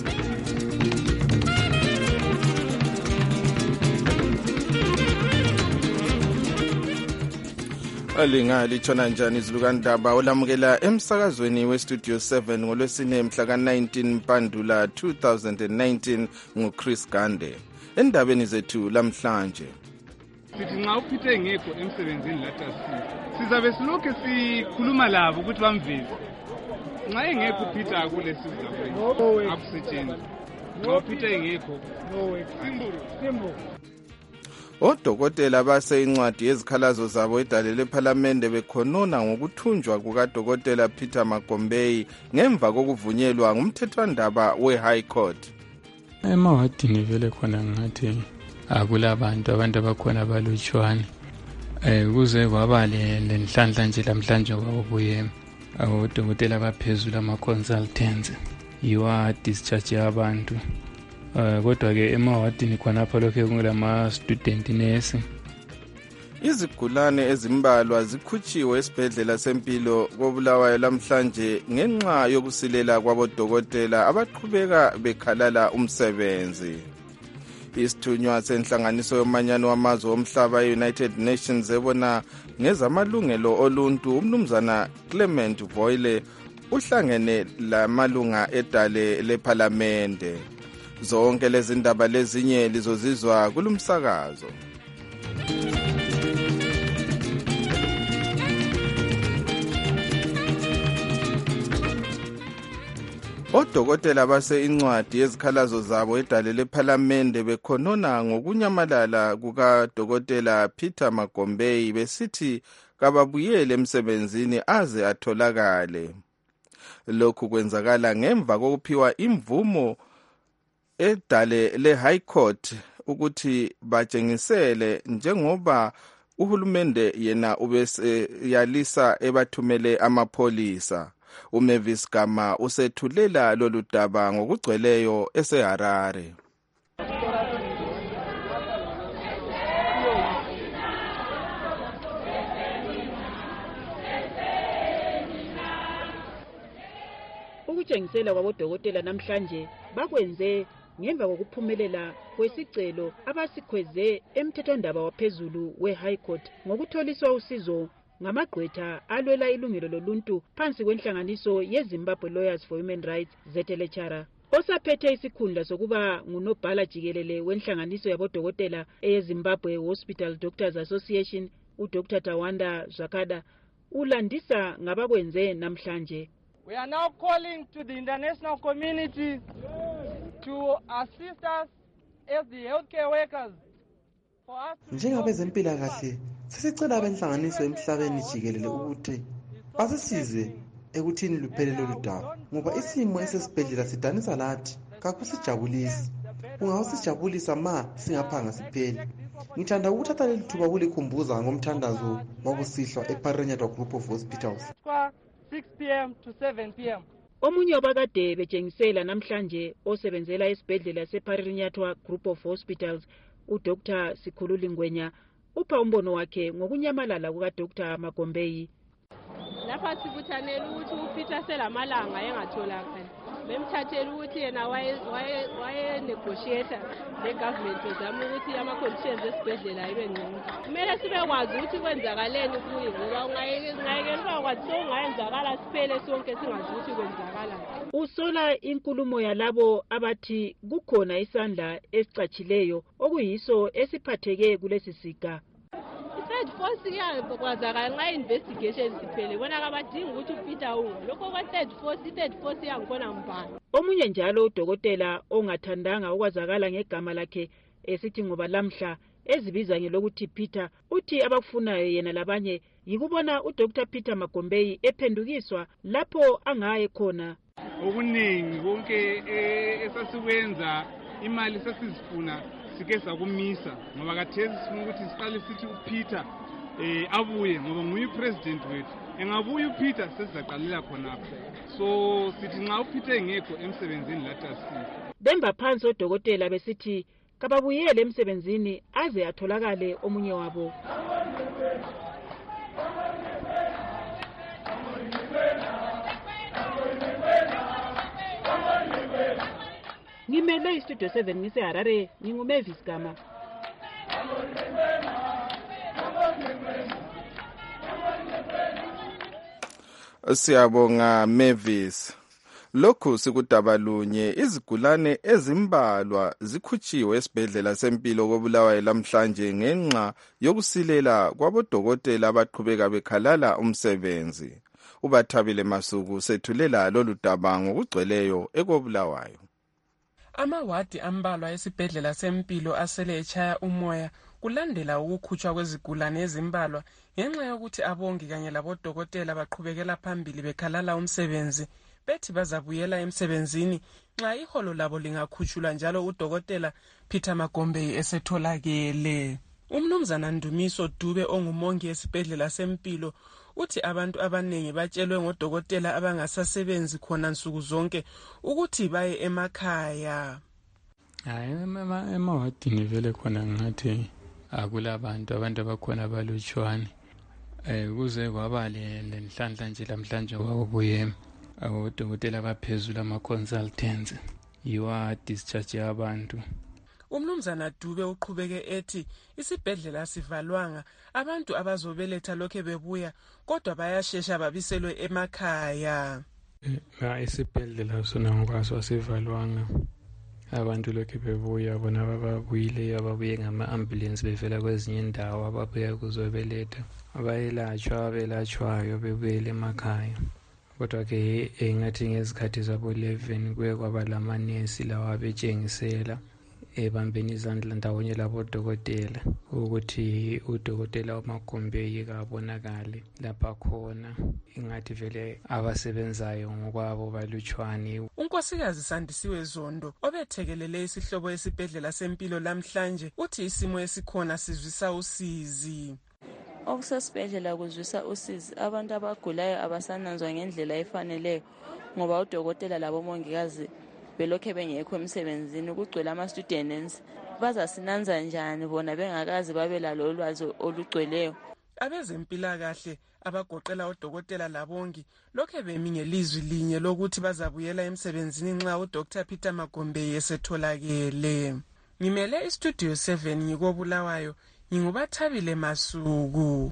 Alingali tshona njani izilukandaba olamukela emsakazweni weStudio 7 ngolwesine mhla ka-19 Mpandula 2019 nguChris Gande. Endabeni zethu lamhlanje. Sithi nxa uPeter ngekho emsebenzini lathi sizabe silokhu sikhuluma labo ukuthi bamveze. Nxa engekho uPeter akule sizakwenza. Akusetshenziswa. Nxa uPeter ngekho Simbu. Odokotela base incwadi yezikhalazo zabo edale lephalamende bekhonona ngokuthunjwa kukadokotela Peter Magombei ngemva kokuvunyelwa ngumthethwandaba we-High Court. Emawadini vele khona ngathi akulabantu abakhona abalutshwane. Kuze kwaba lenhlanhla nje lamhlanje kwabuye odokotela abaphezulu ama-consultants yiwa discharge abantu. Kodwa ke emawadini khonapha lokho kulama-student nurse. Izigulane ezimbalwa zikhutshiwe esibhedlela sempilo koBulawayo lamhlanje ngenxa yokusilela kwabodokotela abaqhubeka bekhalala umsebenzi. Isithunywa senhlanganiso yomanyano wamazwe omhlaba e-United Nations ebona ngezamalungelo oluntu umnumzana Clement Voile uhlangene lamalunga edale lephalamende. Zonke lezi ndaba lezinye lizozizwa kulumsakazo. Odokotela base incwadi yezikhalazo zabo edale lephalamende bekhonona ngokunyamalala kukadokotela Peter Magombei besithi kababuyele emsebenzini aze atholakale. Lokhu kwenzakala ngemva kokuphiwa imvumo edale le-High Court ukuthi batshengisele njengoba uhulumende yena ubeseyalisa ebathumele amapholisa. uMavis Gama usethulela lolu daba ngokugcweleyo eseHarare. Ukutshengisela kwabodokotela namhlanje bakwenze ngemva kokuphumelela kwesicelo abasikhweze emthethwandaba waphezulu we-High Court ngokutholiswa usizo ngamagqwetha alwela ilungelo loluntu phansi kwenhlanganiso yeZimbabwe Lawyers for Human Rights ZLHR. Osaphethe isikhundla sokuba ngunobhala jikelele wenhlanganiso yabodokotela eyeZimbabwe Hospital Doctors Association uDr. Tawanda Zhakada ulandisa ngabakwenze namhlanje. We are now calling to the international community to assist us as the healthcare workers. Njengabezempilakahle sisicela abenhlanganiso emhlabeni jikelele ukuthi basisize ekuthini luphele lolu daba ngoba isimo esesibhedlela sidanisa lathi kakusijabulisi. Kungawusijabulisa ma singaphanga siphele. Ngithanda ukuthatha leli thuba ukulikhumbuza ngomthandazo wakusihlwa eParinyatwa Group of Hospitals 6 p.m. to 7 p.m. Omunye wabakade betshengisela namhlanje osebenzela esibhedlela seParinyatwa Group of Hospitals uDr. Sikhululi Ngwenya upha umbono wakhe ngokunyamalala kukaDr. Magombei. Lapha sibuthanele ukuthi uPeter selamalanga engatholakali. Bemthathela ukuthi yena waye negotiator legovernment uzama ukuthi ama-conditions esibhedlela ibe ngcono. Kumele sibekwazi ukuthi kwenzakaleni kuye ngoba ungayekela ukwazi sokungayenzakala siphele sonke singazi ukuthi kwenzakalani. Usola inkulumo yalabo abathi kukhona isandla esicatshileyo okuyiso esiphatheke kulesi siga. i-third force iyakwazakala nxa i-investigation siphele bona kabadingi ukuthi uPeter ungo lokho kwa-third force iyangikhona mbani. Omunye njalo udokotela ongathandanga ukwazakala ngegama lakhe esithi ngoba lamhla ezibiza ngelokuthi Peter uthi abakufunayo yena labanye yikubona uDr Peter Magombeyi ephendukiswa lapho angaye khona. Okuningi konke esasikwenza imali sesizifuna sike sakumisa ngoba kathesi sifuna ukuthi siqale sithi uPeter abuye ngoba nguye president wethu. Engabuye uPeter sesizaqalela khonapho. So sithi nxa uPeter engekho emsebenzini lathi asifi. Bemba phansi odokotela besithi kababuyele emsebenzini aze atholakale omunye wabo. Ngimele istudio 7 ngiseHarare nginguMavis Gama. Siyabonga Mavis. Lokhu sikudabalunye izigulane ezimbalwa zikhutshiwe esibhedlela sempilo koBulawayo lamhlanje ngenxa yokusilela kwabodokotela abaqhubeka bekhalala umsebenzi. Ubathabile Masuku sethulela lolu daba ngokugcweleyo ekoBulawayo. Amawadi ambalwa esibhedlela sempilo asele echaya umoya kulandela ukukhutshwa kwezigulane ezimbalwa ngenxa yokuthi abongi kanye labodokotela baqhubekela phambili bekhalala umsebenzi. Bethi bazabuyela emsebenzini nxa iholo labo lingakhutshulwa njalo udokotela Peter Magombeyi esetholakele. Umnumzana Ndumiso Dube ongumongi esibhedlela sempilo uthi abantu abanengi batshelwe ngodokotela abangasasebenzi khona nsuku zonke ukuthi baye emakhaya. Hayi emawadini vele khona ngathi akulabantu abantu abakhona balutshwane. Kuze kwaba lenhlanhla nje lamhlanje kwakubuye odokotela abaphezulu ama-consultants yiwa discharge abantu. Umnumzana Dube uqhubeke ethi isibhedlela sivalwanga abantu abazobeletha lokho bebuya kodwa bayashesha babiselwe emakhaya. Isibhedlela sona ngokwaso sivalwanga abantu lokho bebuya bona ababuyile ababuye ngama-ambulance bevela kwezinye indawo ababuya kuzobeletha abayelatshwa belatshwayo bebuyele emakhaya. Kodwa ke engathi ngezikhathi zabo 11 kuye kwaba lamanesi lawa abetshengisela ebambeni izandla ndawonye labodokotela ukuthi udokotela uMagombeyi kabonakale lapha khona ingathi vele abasebenzayo ngokwabo balutshwane. Unkosikazi Sandisiwe Zondo obethekelele isihlobo esibhedlela sempilo lamhlanje uthi isimo esikhona sizwisa usizi. Okusesibhedlela kuzwisa usizi abantu abagulayo abasananzwa ngendlela efaneleyo ngoba udokotela labomongikazi belokhe bengekho emsebenzini kugcwele ama-students bazasinanza njani bona bengakazi babe lalo lwazi olugcweleyo. Abezempilakahle abagoqela odokotela labongi lokhe bemi ngelizwi linye lokuthi bazabuyela emsebenzini nxa uDr Peter Magombeyi esetholakele. Ngimele istudio 7 ngikoBulawayo ngingubathabile Masuku.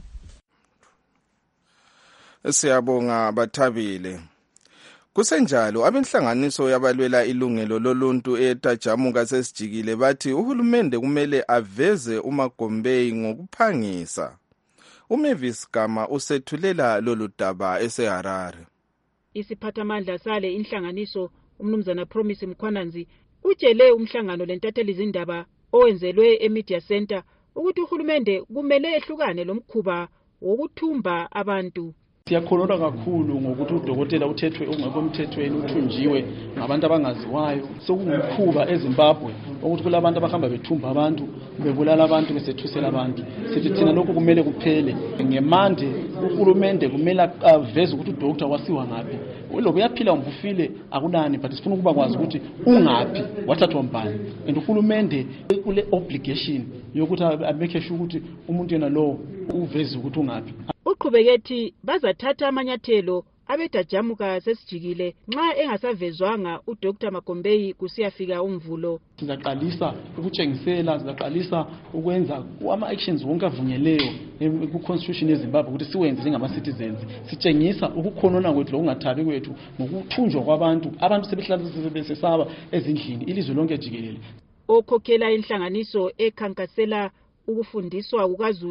Siyabonga Bathabile. Kusenjalo abenhlanganiso yabalwela ilungelo loluntu eTajamuka sesijikile bathi uhulumende kumele aveze uMagombeyi ngokuphangisa. uMavis Gama usethulela lolu daba eseHarare. Isiphathamandla sale inhlanganiso umnumzana Promise Mkhwananzi utshele umhlangano lentatheli izindaba owenzelwe eMedia Center ukuthi uhulumende kumele ehlukane lomkhuba wokuthumba abantu. Siyakhululwa kakhulu ngokuthi udokotela uthethwe ongekho emthethweni uthunjiwe ngabantu abangaziwayo. Sokungumkhuba eZimbabwe ukuthi kulabantu abahamba bethumba abantu bebulala abantu besethusela abantu. Sithi thina lokho kumele kuphele. Ngemande uhulumende kumele aveze ukuthi udokotela wasiwa ngaphi. Lokho uyaphila ngobufile akunani but sifuna ukuba kwazi ukuthi ungaphi wathathwa mbani. And uhulumende kule obligation yokuthi ameke sure ukuthi umuntu yena lo uveze ukuthi ungaphi. Uqhubeketi bazathatha amanyathelo abetajamuka sesijikile nxa engasavezwanga uDr Magombeyi kusiyafika umvulo. Sizaqalisa ukutshengisela, sizaqalisa ukwenza ama-actions wonke avunyeleyo ku-constitution yeZimbabwe ukuthi siwenze njengama-citizens. Sitshengisa ukukhonona kwethu lokungathabi kwethu ngokuthunjwa kwabantu. Abantu sebehlala besesaba ezindlini ilizwe lonke jikelele. Okhokhela inhlanganiso ekhankasela ukufundiswa kukaZulu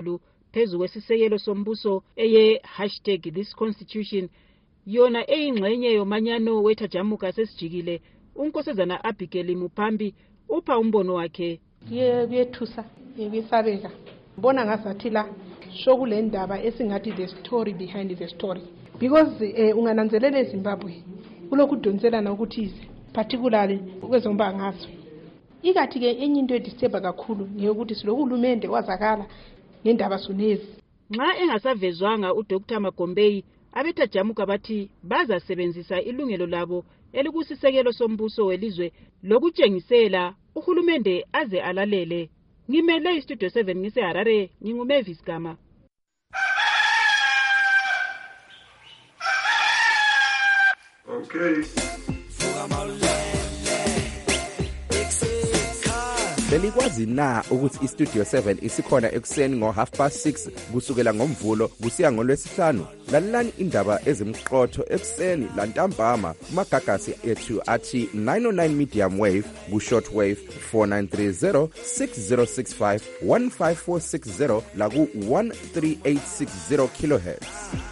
phezu kwesisekelo sombuso eye #ThisConstitution yona eyingxenye yomanyano wethajamuka sesijikile. uNkosazana Abigail Muphambi upha umbono wakhe. Kuyethusa, kuyesabeka. Mbona ngazathi la sokule ndaba esingathi the story behind the story, because ungananzelela eZimbabwe kulokudonselana ukuthize particularly kwezombangazwe. Ikathi ke enye into edisturba kakhulu ngeyokuthi silohulumende wazakala ngendaba sonezi. Nxa engasavezwanga uDr Magombeyi, abethajamuka bathi bazasebenzisa ilungelo labo elikusisekelo sombuso welizwe lokutshengisela uhulumende aze alalele. Ngimele iStudio 7 ngiseHarare, nginguMavis Gama. Okay. Belikwazi na ukuthi iStudio 7 isikhona ekuseni ngo6:30 kusukela ngomvulo kusiya ngolwesihlanu? Lalelani indaba ezimqotho ekuseni lantambama kumagagasi ethu athi 909 medium wave ku-short wave 4930 6065 15460 la ku-13860 kilohertz.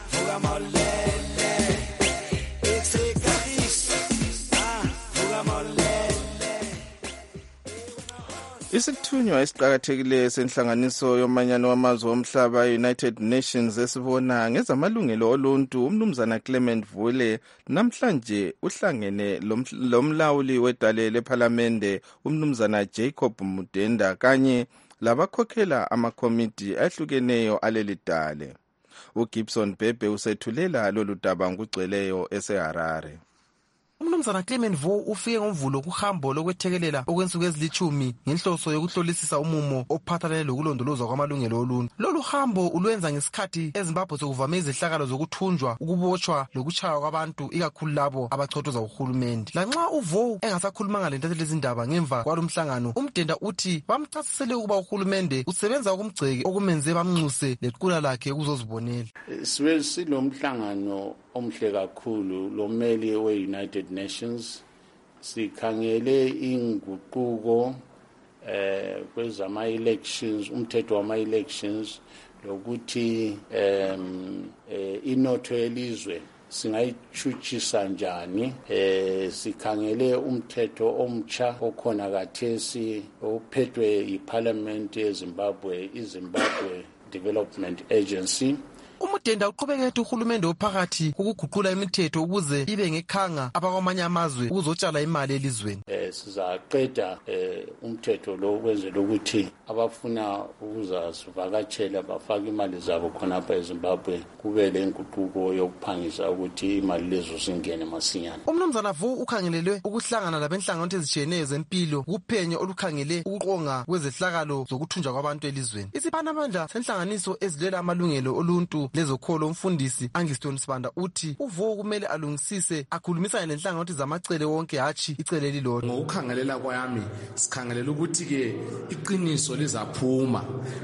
Isithunywa esiqhakathekileyo senhlanganiso yomanyano wamazwe omhlaba United Nations esibona ngezamalungelo oluntu umnumzana Clement Vule namhlanje uhlangene lomlawuli wedale lePhalamende umnumzana Jacob Mudenda kanye labakhokhela amakomiti ahlukeneyo aleli dale. uGibson Bebe usethulela lolu daba ngugcweleyo eseHarare. Umnumzana Clement Vule ufike ngomvulo kuhambo lokwethekelela okwensuku ezilithumi ngenhloso yokuhlolisisa umumo ophathelene lokulondolozwa kwamalungelo oluntu. Lolu hambo ulwenza ngesikhathi eZimbabwe sokuvame izehlakalo zokuthunjwa, ukubotshwa lokuchaywa kwabantu ikakhulu labo abachothoza uhulumende. Lanxa uVule engasakhulumanga lentatheli zindaba ngemva kwalomhlangano, uMdenda uthi bamchasisele ukuba uhulumende usebenza okumgceke okumenze bamnxuse lequla lakhe ukuzozibonela. Silomhlangano omhle kakhulu lomeli we-United Nations. Sikhangele inguquko kwezama-elections, umthetho wama-elections, lokuthi inotho yelizwe singayitshutshisa njani. Sikhangele umthetho omtsha okhona kathesi ophethwe yiParliament yeZimbabwe, iZimbabwe Development Agency. Umudenda uqhubeke ethi uhulumende ophakathi ukuguqula imithetho ukuze ibe ngekhanga abakwamanye amazwe ukuzotshala imali elizweni. Sizaqeda umthetho lo ukwenzela ukuthi abafuna ukuzasivakatshela bafake imali zabo khonapha eZimbabwe kube lenguquko yokuphangisa ukuthi imali lezo zingene masinyane. Umnumzana Vule ukhangelelwe ukuhlangana labenhlanganiso ezitshiyeneyo zempilo kuphenyo olukhangele ukuqonga kwezehlakalo zokuthunjwa kwabantu elizweni. Isiphanamandla senhlanganiso ezilela amalungelo oluntu lezokholo umfundisi Angiston Sibanda uthi uVule kumele alungisise akhulumisane lenhlanganiso zamacele wonke hatshi icele elilodwa. Ngokukhangelela kwami sikhangelela ukuthi ke iqiniso lizaphuma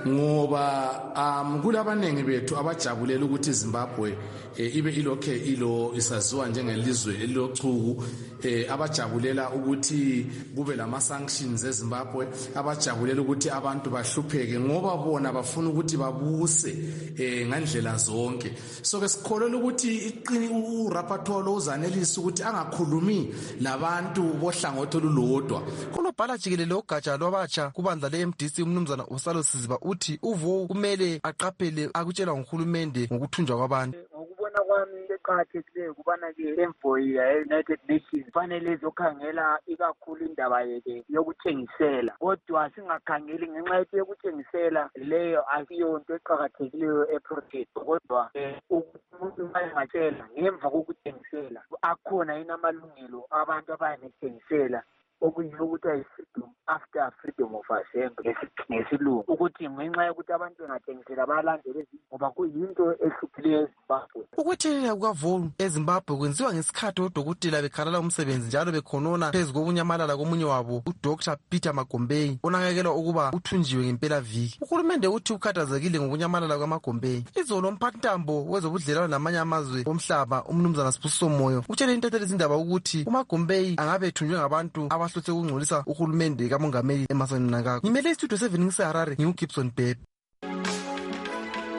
ngoba kulabanengi bethu abajabulela ukuthi iZimbabwe ibe ilokhe isaziwa njengelizwe elilochuku, abajabulela ukuthi kube lama sanctions eZimbabwe, abajabulela ukuthi abantu bahlupheke ngoba bona bafuna ukuthi babuse ngandlela zonke. So ke sikholelwa ukuthi urapporteur uzanelisa ukuthi angakhulumi labantu bohlangothi olulodwa. Kunobhala jikelele ogatsha lwabatsha kubandla leMDC umnumzana Usalo Siziba uthi uVule kumele aqaphele akutshelwa nguhulumende ngokuthunjwa kwabantu. Ngokubona kwami eqhakathekileyo kubana ke envoyi ye-United Nations fanele izokhangela ikakhulu indaba yokuthengisela, kodwa singakhangeli ngenxa yethi yokuthengisela leyo asiyonto eqhakathekileyo eproject, kodwa umuntu mayengatshela ngemva kokuthengisela akhona yini amalungelo abantu abayanethengisela okuyiyo ukuthi ayi-freedom after freedom of assembly ngesilungu, ukuthi ngenxa yokuthi abantu bengathengisela bayalandela ezinye ngoba kuyinto ehluphileyo eZimbabwe. Ukwethelela kukaVule eZimbabwe kwenziwa ngesikhathi odokotela bekhalala umsebenzi njalo bekhonona phezu kokunyamalala komunye wabo uDr Peter Magombeyi onakekelwa ukuba uthunjiwe ngempelaviki. Uhulumende uthi ukhathazekile ngokunyamalala kwaMagombeyi. Izolo umphathintambo wezobudlelwano namanye amazwe omhlaba umnumzana Sibusiso Moyo utshele intatheli izindaba ukuthi uMagombeyi angabe ethunjwe ngabantu abahlose ukungcolisa uhulumende kamongameli eMasoni Nangaka. Ngimele iStudio 7 ngiseHarare, nginguGibson Bebe.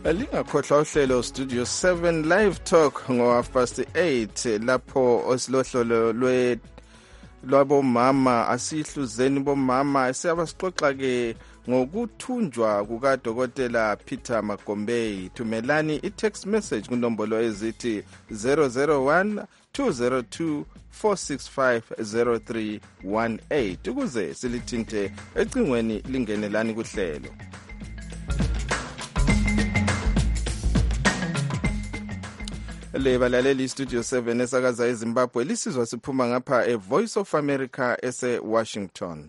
Lingakhohlwa uhlelo Studio 7 Live Talk ngo8:30 lapho osilohlolo lwabomama asihluzeni bomama siyabasixoxa ke ngokuthunjwa kukaDokotela Peter Magombei. Thumelani i-text message kunombolo ezithi 001 202 4650318 ukuze silithinte ecingweni lingenelani kuhlelo. Le balaleli Studio 7 esakaza eZimbabwe lisizwa siphuma ngapha eVoice of America ese Washington.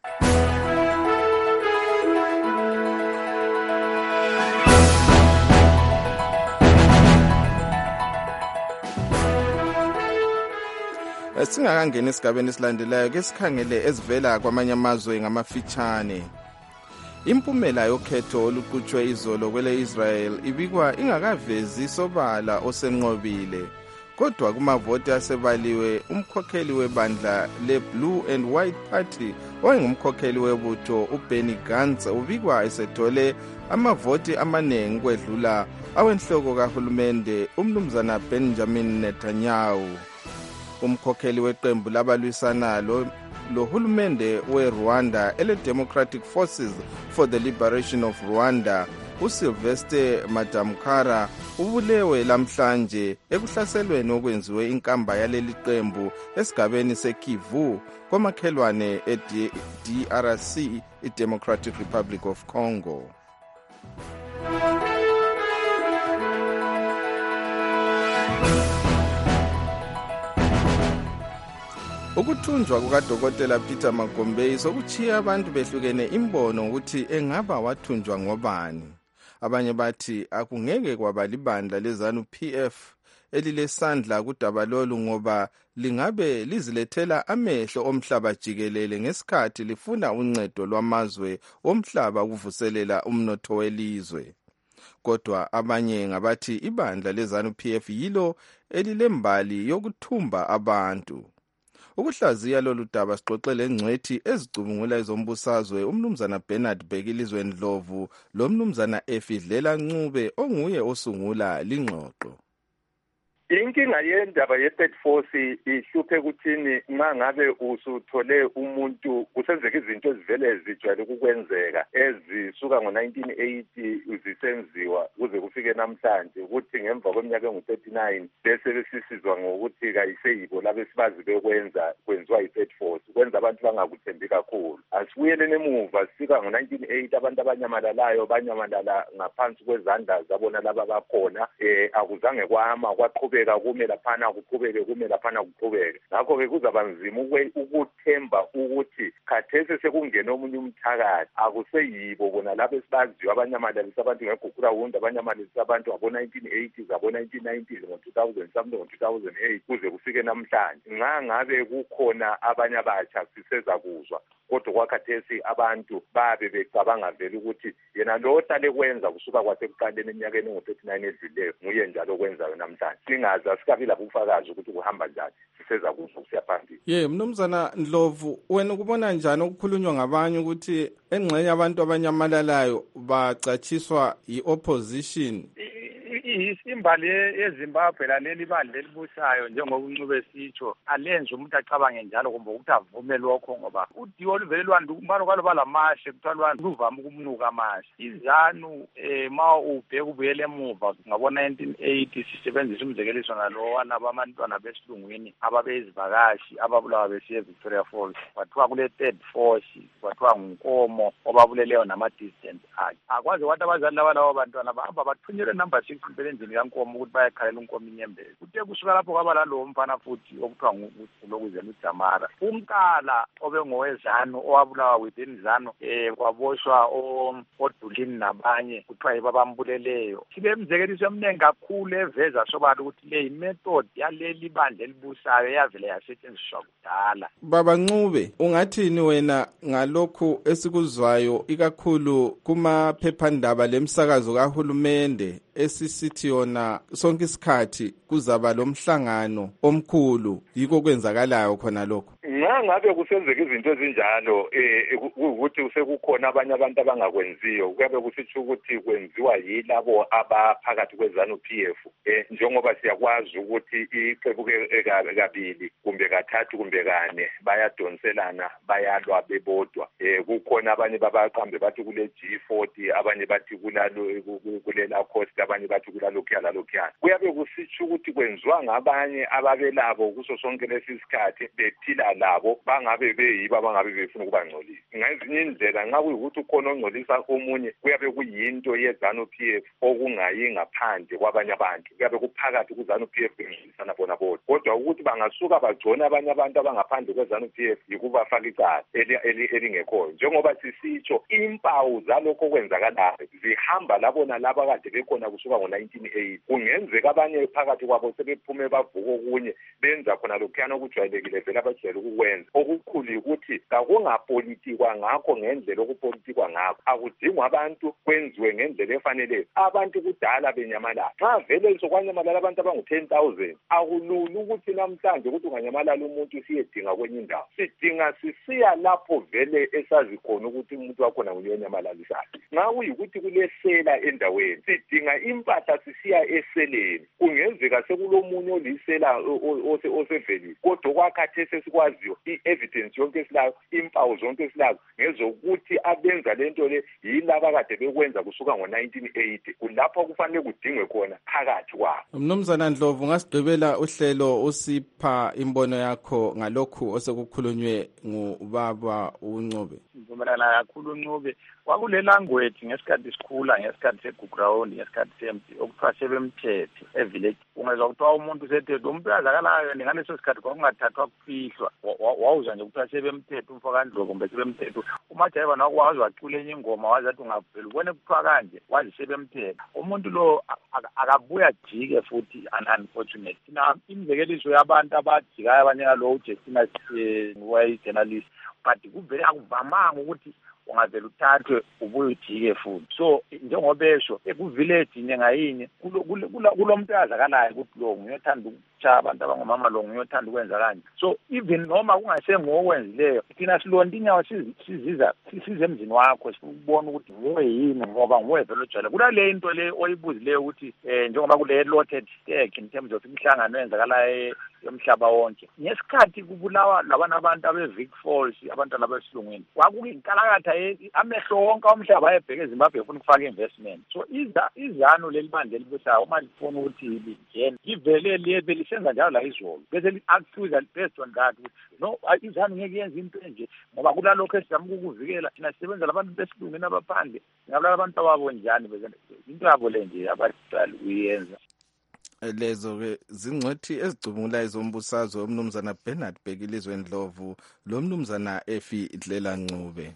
Singakangena esigabeni esilandelayo ke sikhangele ezivela kwamanye amazwe ngamafitshane. Impumela yokhetho oluqhutshwe izolo kwele Israel ibikwa ingakavezi sobala osenqobile. Kodwa kumavoti asebaliwe umkhokheli webandla leBlue and White Party owayengumkhokheli webutho uBenny Gantz ubikwa esethole amavoti amaningi kwedlula awenhloko kahulumende umnumzana Benjamin Netanyahu. Umkhokheli weqembu labalwisana lo hulumende weRwanda ele-Democratic Forces for the Liberation of Rwanda uSylvester Madamkara ubulewe lamhlanje ekuhlaselweni okwenziwe inkamba yaleli qembu esigabeni seKivu komakhelwane eDRC iDemocratic Republic of Congo. Ukuthunjwa kukaDokotela Peter Magombei sokuchiya abantu behlukene imbono ukuthi engaba wathunjwa ngobani. Abanye bathi akungeke kwaba libandla leZANU-PF elilesandla kudaba lolu ngoba lingabe lizilethela amehlo omhlaba jikelele ngesikhathi lifuna uncedo lwamazwe omhlaba ukuvuselela umnotho welizwe. Kodwa abanye ngabathi ibandla leZANU-PF yilo elilembali yokuthumba abantu. Ukuhlaziya lolu daba sixoxele ngcwethi ezicubungula ezombusazwe umnumzana Bernard Bekilizwe Ndlovu lo mnumzana Efidlela Ncube onguye osungula lingxoxo. Inkinga yendaba ye-third force ihluphe kuthini nxa ngabe usuthole umuntu kusenzeka izinto ezivele zijwayele ukukwenzeka ezisuka ngo-1980 zisenziwa kuze kufike namhlanje ukuthi ngemva kweminyaka engu-39 bese besisizwa ngokuthi kayiseyibo labesibazi bekwenza kwenziwa yi-third force kwenza abantu bangakuthembi kakhulu. Asibuyeleni emuva sifika ngo-1980 abantu abanyamalalayo banyamalala ngaphansi kwezandla zabona laba bakhona akuzange kwama kwaqhubeka kume laphana kuqhubeke kume laphana kuqhubeke. Ngakho-ke kuzaba nzima ukuthemba ukuthi khathesi sekungene omunye umthakathi akuseyibo bona labo esibaziyo abanyamalisa abantu ngegugula wunda abanyamalisa abantu ngabo-1980s ngabo-1990s ngo-2000 something ngo-2008 kuze kufike namhlanje. Nxa ngabe kukhona abanye abatsha siseza kuzwa kodwa kwakhathesi abantu babe becabanga vele ukuthi yena lo ohlale kwenza kusuka kwasekuqaleni eminyakeni engu-39 edluleyo nguye njalo okwenzayo namhlanje. Singazi asikabila bufakazi ukuthi kuhamba njani siseza kuzwa kusiya phambili. Mnumzana Ndlovu, wena ukubona njani ukukhulunywa ngabanye ukuthi engxenye abantu abanyamalalayo bacatshiswa yi-opposition? Imbali yeZimbabwe laleli bandla elibusayo njengokuncube sitsho alenze umuntu acabange njalo kumbe ukuthi avume lokho ngoba udiwo luvele lwandu umbalo kwalo balamashe kuthiwa lwandu luvama ukumnuka amashe. IZANU ma ubheka ubuyele emuva ngabo-1980 sisebenzisa umzekeliso nalowana abantwana besilungwini ababezivakashi ababulawa besiye Victoria Falls kwathiwa kule third force kwathiwa nguNkomo obabuleleyo nama-distant akhe. Akwazi kwathi abazali labo bantwana bahamba bathunyelwe number 6 empelenzini kaNkomo ukuthi bayakhalela uNkomo inyembezi. Kuthe kusuka lapho kwaba lalowo mfana futhi okuthiwa ngulokuzela uJamara umkala obengowezanu owabulawa within ZANU kwaboshwa oDulini nabanye kuthiwa yibabambuleleyo. Sibe mzekeliso emningi kakhulu eveza sobala ukuthi le method yaleli bandla elibusayo yavele yasetshenziswa kudala. Baba Ncube, ungathini wena ngalokhu esikuzwayo ikakhulu kumaphephandaba lemsakazo kahulumende esisithi yona sonke isikhathi kuzaba lo mhlangano omkhulu yiko kwenzakalayo khona lokho? nxa ngabe kusenzeka izinto ezinjalo ukuthi sekukhona abanye abantu abangakwenziyo kuyabe kusitsho ukuthi kwenziwa yilabo abaphakathi kweZANU-PF njengoba siyakwazi ukuthi iqebuke kabili kumbe kathathu kumbe kane bayadonselana bayalwa bebodwa kukhona abanye babaqambe bathi kule G40 abanye bathi kulela coast abanye bathi kulalokuyana kuyabe kusitsho ukuthi kwenziwa ngabanye ababelabo kuso sonke lesi sikhathi bethila labo bangabe beyiba bangabe befuna ukubangcolisa ngezinye indlela nxa kuyikuthi ukhona ongcolisa omunye kuyabe kuyinto yeZANU-PF okungayi ngaphandle kwabanye abantu kuyabe kuphakathi kuZANU-PF bengcolisana bona bodwa kodwa ukuthi bangasuka bagcona abanye abantu abangaphandle kweZANU-PF yikubafaka icala elingekhoyo njengoba sisitsho impawu zalokho okwenzakalayo zihamba labona laba kade bekhona kusuka ngo-1980 kungenzeka abanye phakathi kwabo sebephume bavuka okunye benza khona lokhuyana okujwayelekile vele abajwayele ukukwenza okukhulu ukuthi kakungapolitikwa ngakho ngendlela okupolitikwa ngakho akudingwa abantu kwenziwe ngendlela efaneleyo abantu kudala benyamalala nxa vele sokwanyamalala abantu abangu-10,000 akulula ukuthi namhlanje ukuthi unganyamalala umuntu siyedinga kwenye indawo sidinga sisiya lapho vele esazi khona ukuthi umuntu wakhona nguyonyamalalisayo nxa kuyikuthi kulesela endaweni sidinga impahla sisiya eseleni kungenzeka sekulomunye olisela osevelile kodwa okwakhathesi esikwaziyo i-evidence yonke esilayo impawu zonke esilayo ngezokuthi abenza lento le yilaba kade bekwenza kusuka ngo-1980 kulapho kufanele kudingwe khona phakathi kwabo. Mnumzana Ndlovu ngasigqibela uhlelo usipha imbono yakho ngalokhu osekukhulunywe ngubaba uNcube. Ngivumelana kakhulu uNcube kwakule language ngesikhathi sikhula ngesikhathi seguground ngesikhathi sempi okuthiwa sebemthethe evillage ungezwa kuthiwa umuntu sethethe umuntu uyazakalayo ngaleso sikhathi kwakungathathwa kufihlwa wawuzwa nje kuthiwa sebemthethe umfaka Ndlovu kumbe sebemthethe uMajayiva nawo wazi wacula enye ingoma wazi athi ungavela ubone kuthiwa kanje wazi sebemthethe umuntu lo akabuya jike futhi unfortunate na imizekeliso yabantu abajikayo abanye lo uJustina wayejournalist but kuvele akuvamanga ukuthi ungavela uthathwe ubuye ujike futhi so njengobesho ekuvillage ngayinye kulomuntu yazakalayo ukuthi lo ngiyothanda ukutsha abantu abangomama lo ngiyothanda ukwenza kanje so even noma kungasengokwenzileyo thina silonda inyawo size emzini wakho sibona ukuthi nguwe yini ngoba nguwe vele ojwayele kulale into le oyibuzileyo ukuthi njengoba kule lotted stake in terms of imhlangano eyenzakalayo yomhlaba wonke ngesikhathi kubulawa labana abantu abe-Vic Falls abantwana besilungwini kwakuyinkalakatha amehlo wonke omhlaba ayebheke eZimbabwe efuna ukufaka investment so izanu leli bande elibusayo uma lifuna ukuthi lingene livele libe lisenza njalo la izolo bese akufuza based on that no izanu ngeke yenze into enje ngoba kulalokho esizama ukukuvikela thina sisebenza labantu besilungwini abaphandle ngabulala abantu ababo njani into yabo le nje abaqala uyenza lezo-ke zingcwethi ezicubungulayo zombusazwe umnumzana Bernard Bhekilizwe Ndlovu lo mnumzana Efi Dlela Ncube.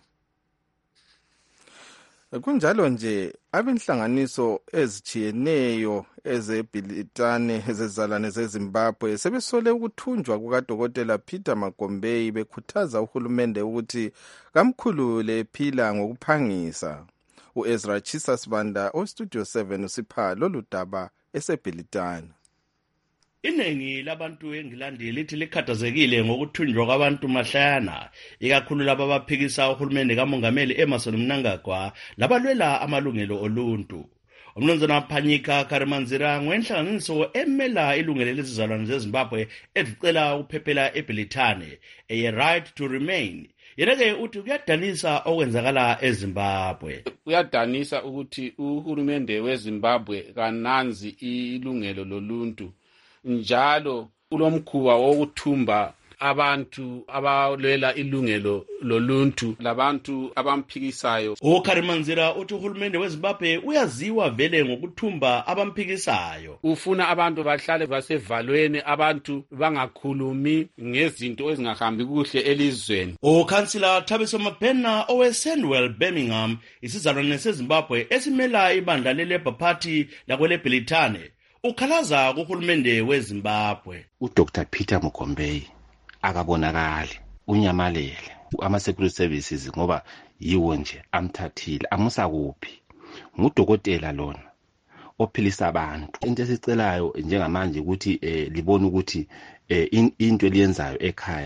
Kunjalo nje abenhlanganiso ezijiyeneyo ezebhilitane ezezalane zeZimbabwe sebesole ukuthunjwa kukaDokotela Peter Magombei bekhuthaza uhulumende ukuthi kamkhulule phila ngokuphangisa. uEzra Chisasibanda oStudio 7 usipha lolu daba esebhilitane. Iningi labantu eNgilandi lithi likhathazekile ngokuthunjwa kwabantu mahlayana ikakhulu laba abaphikisa uhulumende kamongameli Emmerson Mnangagwa labalwela amalungelo oluntu. Umnumzana Phanyika Karimanzira ngwenhlanganiso emela ilungelo lesizalwane zeZimbabwe ezicela ukuphephela eBhilitane a right to remain. Yena-ke uthi kuyadanisa okwenzakala eZimbabwe. Kuyadanisa ukuthi uhulumende weZimbabwe kananzi ilungelo loluntu njalo kulomkhuba wokuthumba abantu abalwela ilungelo loluntu labantu abamphikisayo. Okarimanzira uthi uhulumende weZimbabwe uyaziwa vele ngokuthumba abamphikisayo. Ufuna abantu bahlale basevalweni abantu bangakhulumi ngezinto ezingahambi kuhle elizweni. Okhansila Thabiso Mabhena oweSandwell Birmingham isizalwane seZimbabwe esimela ibandla leLabour Party lakwele Bhilitane ukhalaza kuhulumende weZimbabwe. uDr Peter Magombei akabonakali unyamalele ama-security services ngoba yiwo nje amthathile amusa kuphi ngudokotela lona ophilisa abantu. Into esicelayo njengamanje ukuthi libone ukuthi into eliyenzayo ekhaya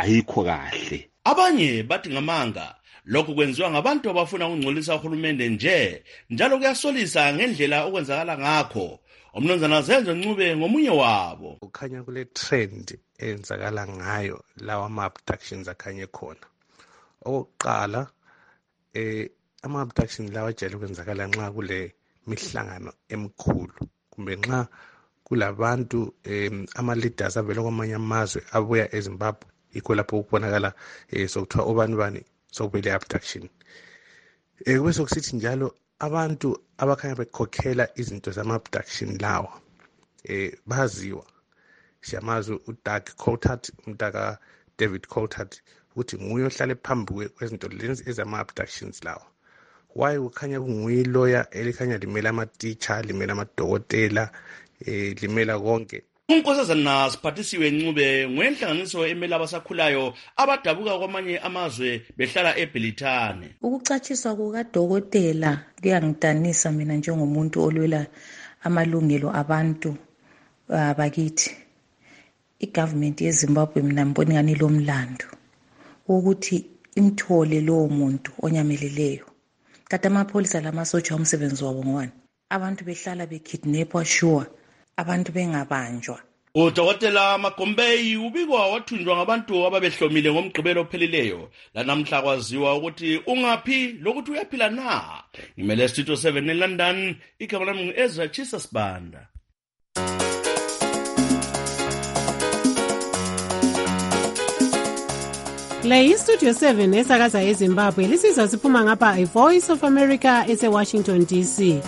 ayikho kahle. Abanye bathi ngamanga lokhu kwenziwa ngabantu abafuna ukungcolisa uhulumende njalo kuyasolisa ngendlela okwenzakala ngakho. Umnumzana Zenzo Ncube ngomunye wabo. Kukhanya kule trend eyenzakala ngayo lawa ama-abductions akhanye khona. Okokuqala ama-abduction lawa ajayele ukwenzakala nxa kule mihlangano emkhulu kumbe nxa kulabantu ama-leaders avela kwamanye amazwe abuya eZimbabwe, yikho lapho ukubonakala sokuthiwa ubani sokubele abduction. Kube sokusithi njalo abantu abakhanya bekhokhela izinto zama-abduction lawa baziwa. Siyamazi uDoug Coulthard, umntaka David Coulthard, ukuthi nguye ohlale phambi kwezinto lezi ezama-abductions lawa. Why kukhanya kunguye lawyer elikhanya limela ama-teacher, limela amadokotela, limela konke. Unkosazana Siphathisiwe Ncube ngwenhlanganiso emela abasakhulayo abadabuka kwamanye amazwe behlala eBhelithane. Ukucatshiswa kukadokotela kuyangidanisa mina njengomuntu olwela amalungelo abantu bakithi. Igovernment yeZimbabwe mina mbona ngani lomlando ukuthi imthole lowo muntu onyameleleyo. Kade amapholisa lamasotsha umsebenzi wabo ngwani. Abantu behlala bekidnapwa sure. Abantu bengabanjwa. Udokotela Magombei ubikwa wathunjwa ngabantu ababehlomile ngomgqibelo ophelileyo. Lanamhla kwaziwa ukuthi ungaphi lokuthi uyaphila na. Ngimele Studio 7 eLondon, igama lami ngu-Ezra Chisa Sibanda. Le iStudio 7 esakaza eZimbabwe lisizwa siphuma ngapha iVoice of America eseWashington DC.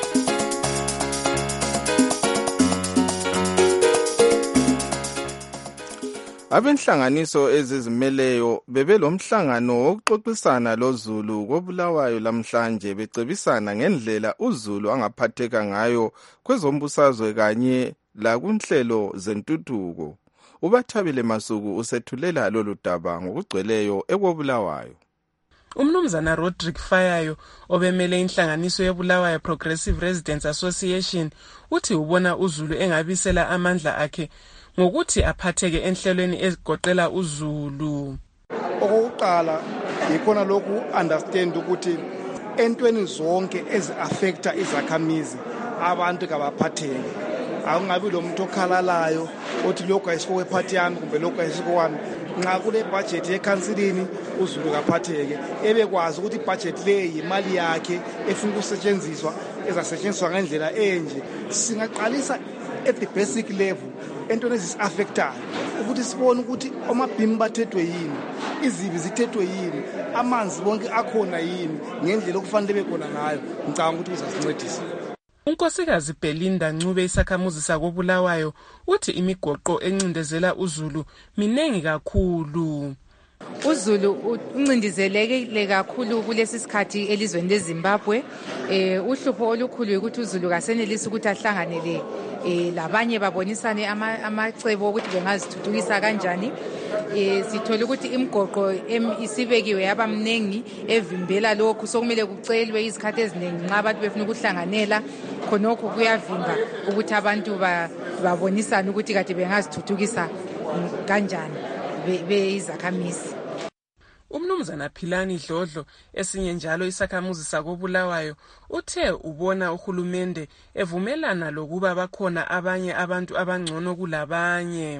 Abenhlanganiso ezizimeleyo bebelomhlangano wokuxoxisana loZulu koBulawayo lamhlanje becebisana ngendlela uZulu angaphatheka ngayo kwezombusazwe kanye lakunhlelo zentuthuko. Ubathabile Masuku usethulela lolu daba ngokugcweleyo ekobulawayo. Umnumzana Rodrick Fayayo obemele inhlanganiso yeBulawayo Progressive Residents Association uthi ubona uZulu engabisela amandla akhe ngokuthi aphatheke enhlelweni ezigoqela uZulu. Okokuqala yikhona lokhu understand ukuthi entweni zonke ezi-affecta izakhamizi abantu kabaphatheke. Akungabi lo muntu okhalalayo othi lokhu ayisiko wephathi yami kumbe lokhu ayisiko wami. Nxa kule budget yekansilini uZulu kaphatheke ebekwazi ukuthi budget le imali yakhe efuna ukusetshenziswa ezasetshenziswa ngendlela enje. Singaqalisa at the basic level entweni ezisi-affectayo ukuthi sibone ukuthi amabhimu bathethwe yini, izibi zithethwe yini, amanzi bonke akhona yini ngendlela okufanele bekhona ngayo. Ngicabanga ukuthi uzasincedisa. Unkosikazi Belinda Ncube isakhamuzi sakobulawayo uthi imigoqo encindezela uZulu minengi kakhulu. uZulu uncindizelekile kakhulu kulesi sikhathi elizweni leZimbabwe. Uhlupho olukhulu ukuthi uZulu kasenelisi ukuthi ahlanganele labanye babonisane amacebo ukuthi bengazithuthukisa kanjani. Sithola ukuthi imigoqo isibekiwe yaba mningi evimbela lokhu, sokumele kucelwe izikhathi eziningi nxa abantu befuna ukuhlanganela. Khonokho kuyavimba ukuthi abantu babonisane ukuthi kade bengazithuthukisa kanjani beyizakhamizi. Umnumzana Philani Dlodlo esinye njalo isakhamuzi sakobulawayo uthe ubona uhulumende evumelana lokuba bakhona abanye abantu abangcono kulabanye.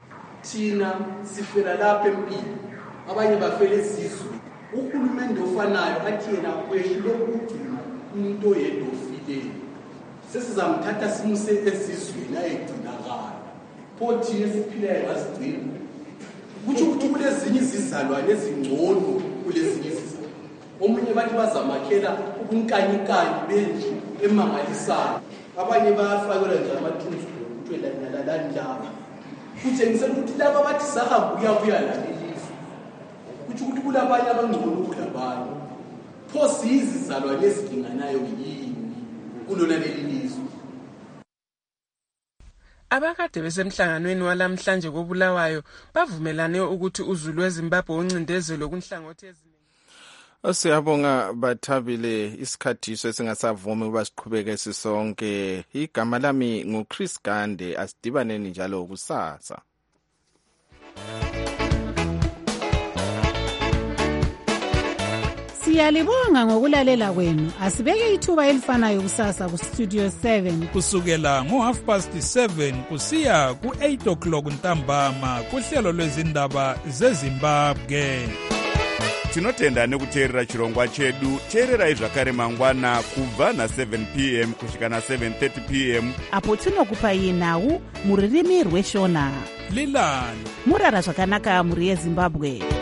Thina sifela lapha empilo, abanye bafela esizwe. Uhulumende ofanayo athi yena kwehlule ukugcina umuntu oyedwa ofileyo. Sesizamthatha simuse esizweni ayegcinakala. Pho thina siphilayo ngasigcina. Kutsho ukuthi kulezinye izizalwane ezingcono kulezinye izizalwane. Omunye bathi bazamakhela ubunkanyikanyi benje emangalisayo. Abanye bayafakelwa nje amathunzi ukuthi lalandaba. Kutshengisela ukuthi laba bathi sahamba uyabuya lalelizwe. Kutsho ukuthi kulabanye abangcono kulabanye. Pho sizizalwane ezilinganayo yini kulona leli lizwe. Abakade besemhlanganweni walamhlanje kobulawayo bavumelane ukuthi uZulu weZimbabwe uncindezelo kunhlangothi eziningi. Siyabonga Bathabile, isikhathiso esingasavumi ukuba siqhubeke sisonke. Igama lami nguChris Gande, asidibaneni njalo kusasa. Siyalibonga ngokulalela kwenu. Asibeke ithuba elifanayo kusasa ku Studio 7 kusukela ngo7:30 kusiya ku8 o'clock ntambama kuhlelo lwezindaba zeZimbabwe. Tinotenda nekuteerera chirongwa chedu. Teererai zvakare mangwana kubva na7 p.m. kusvika na7:30 p.m. apo tinokupai nhau muririmi rweshona. Lilani murara zvakanaka muri yeZimbabwe.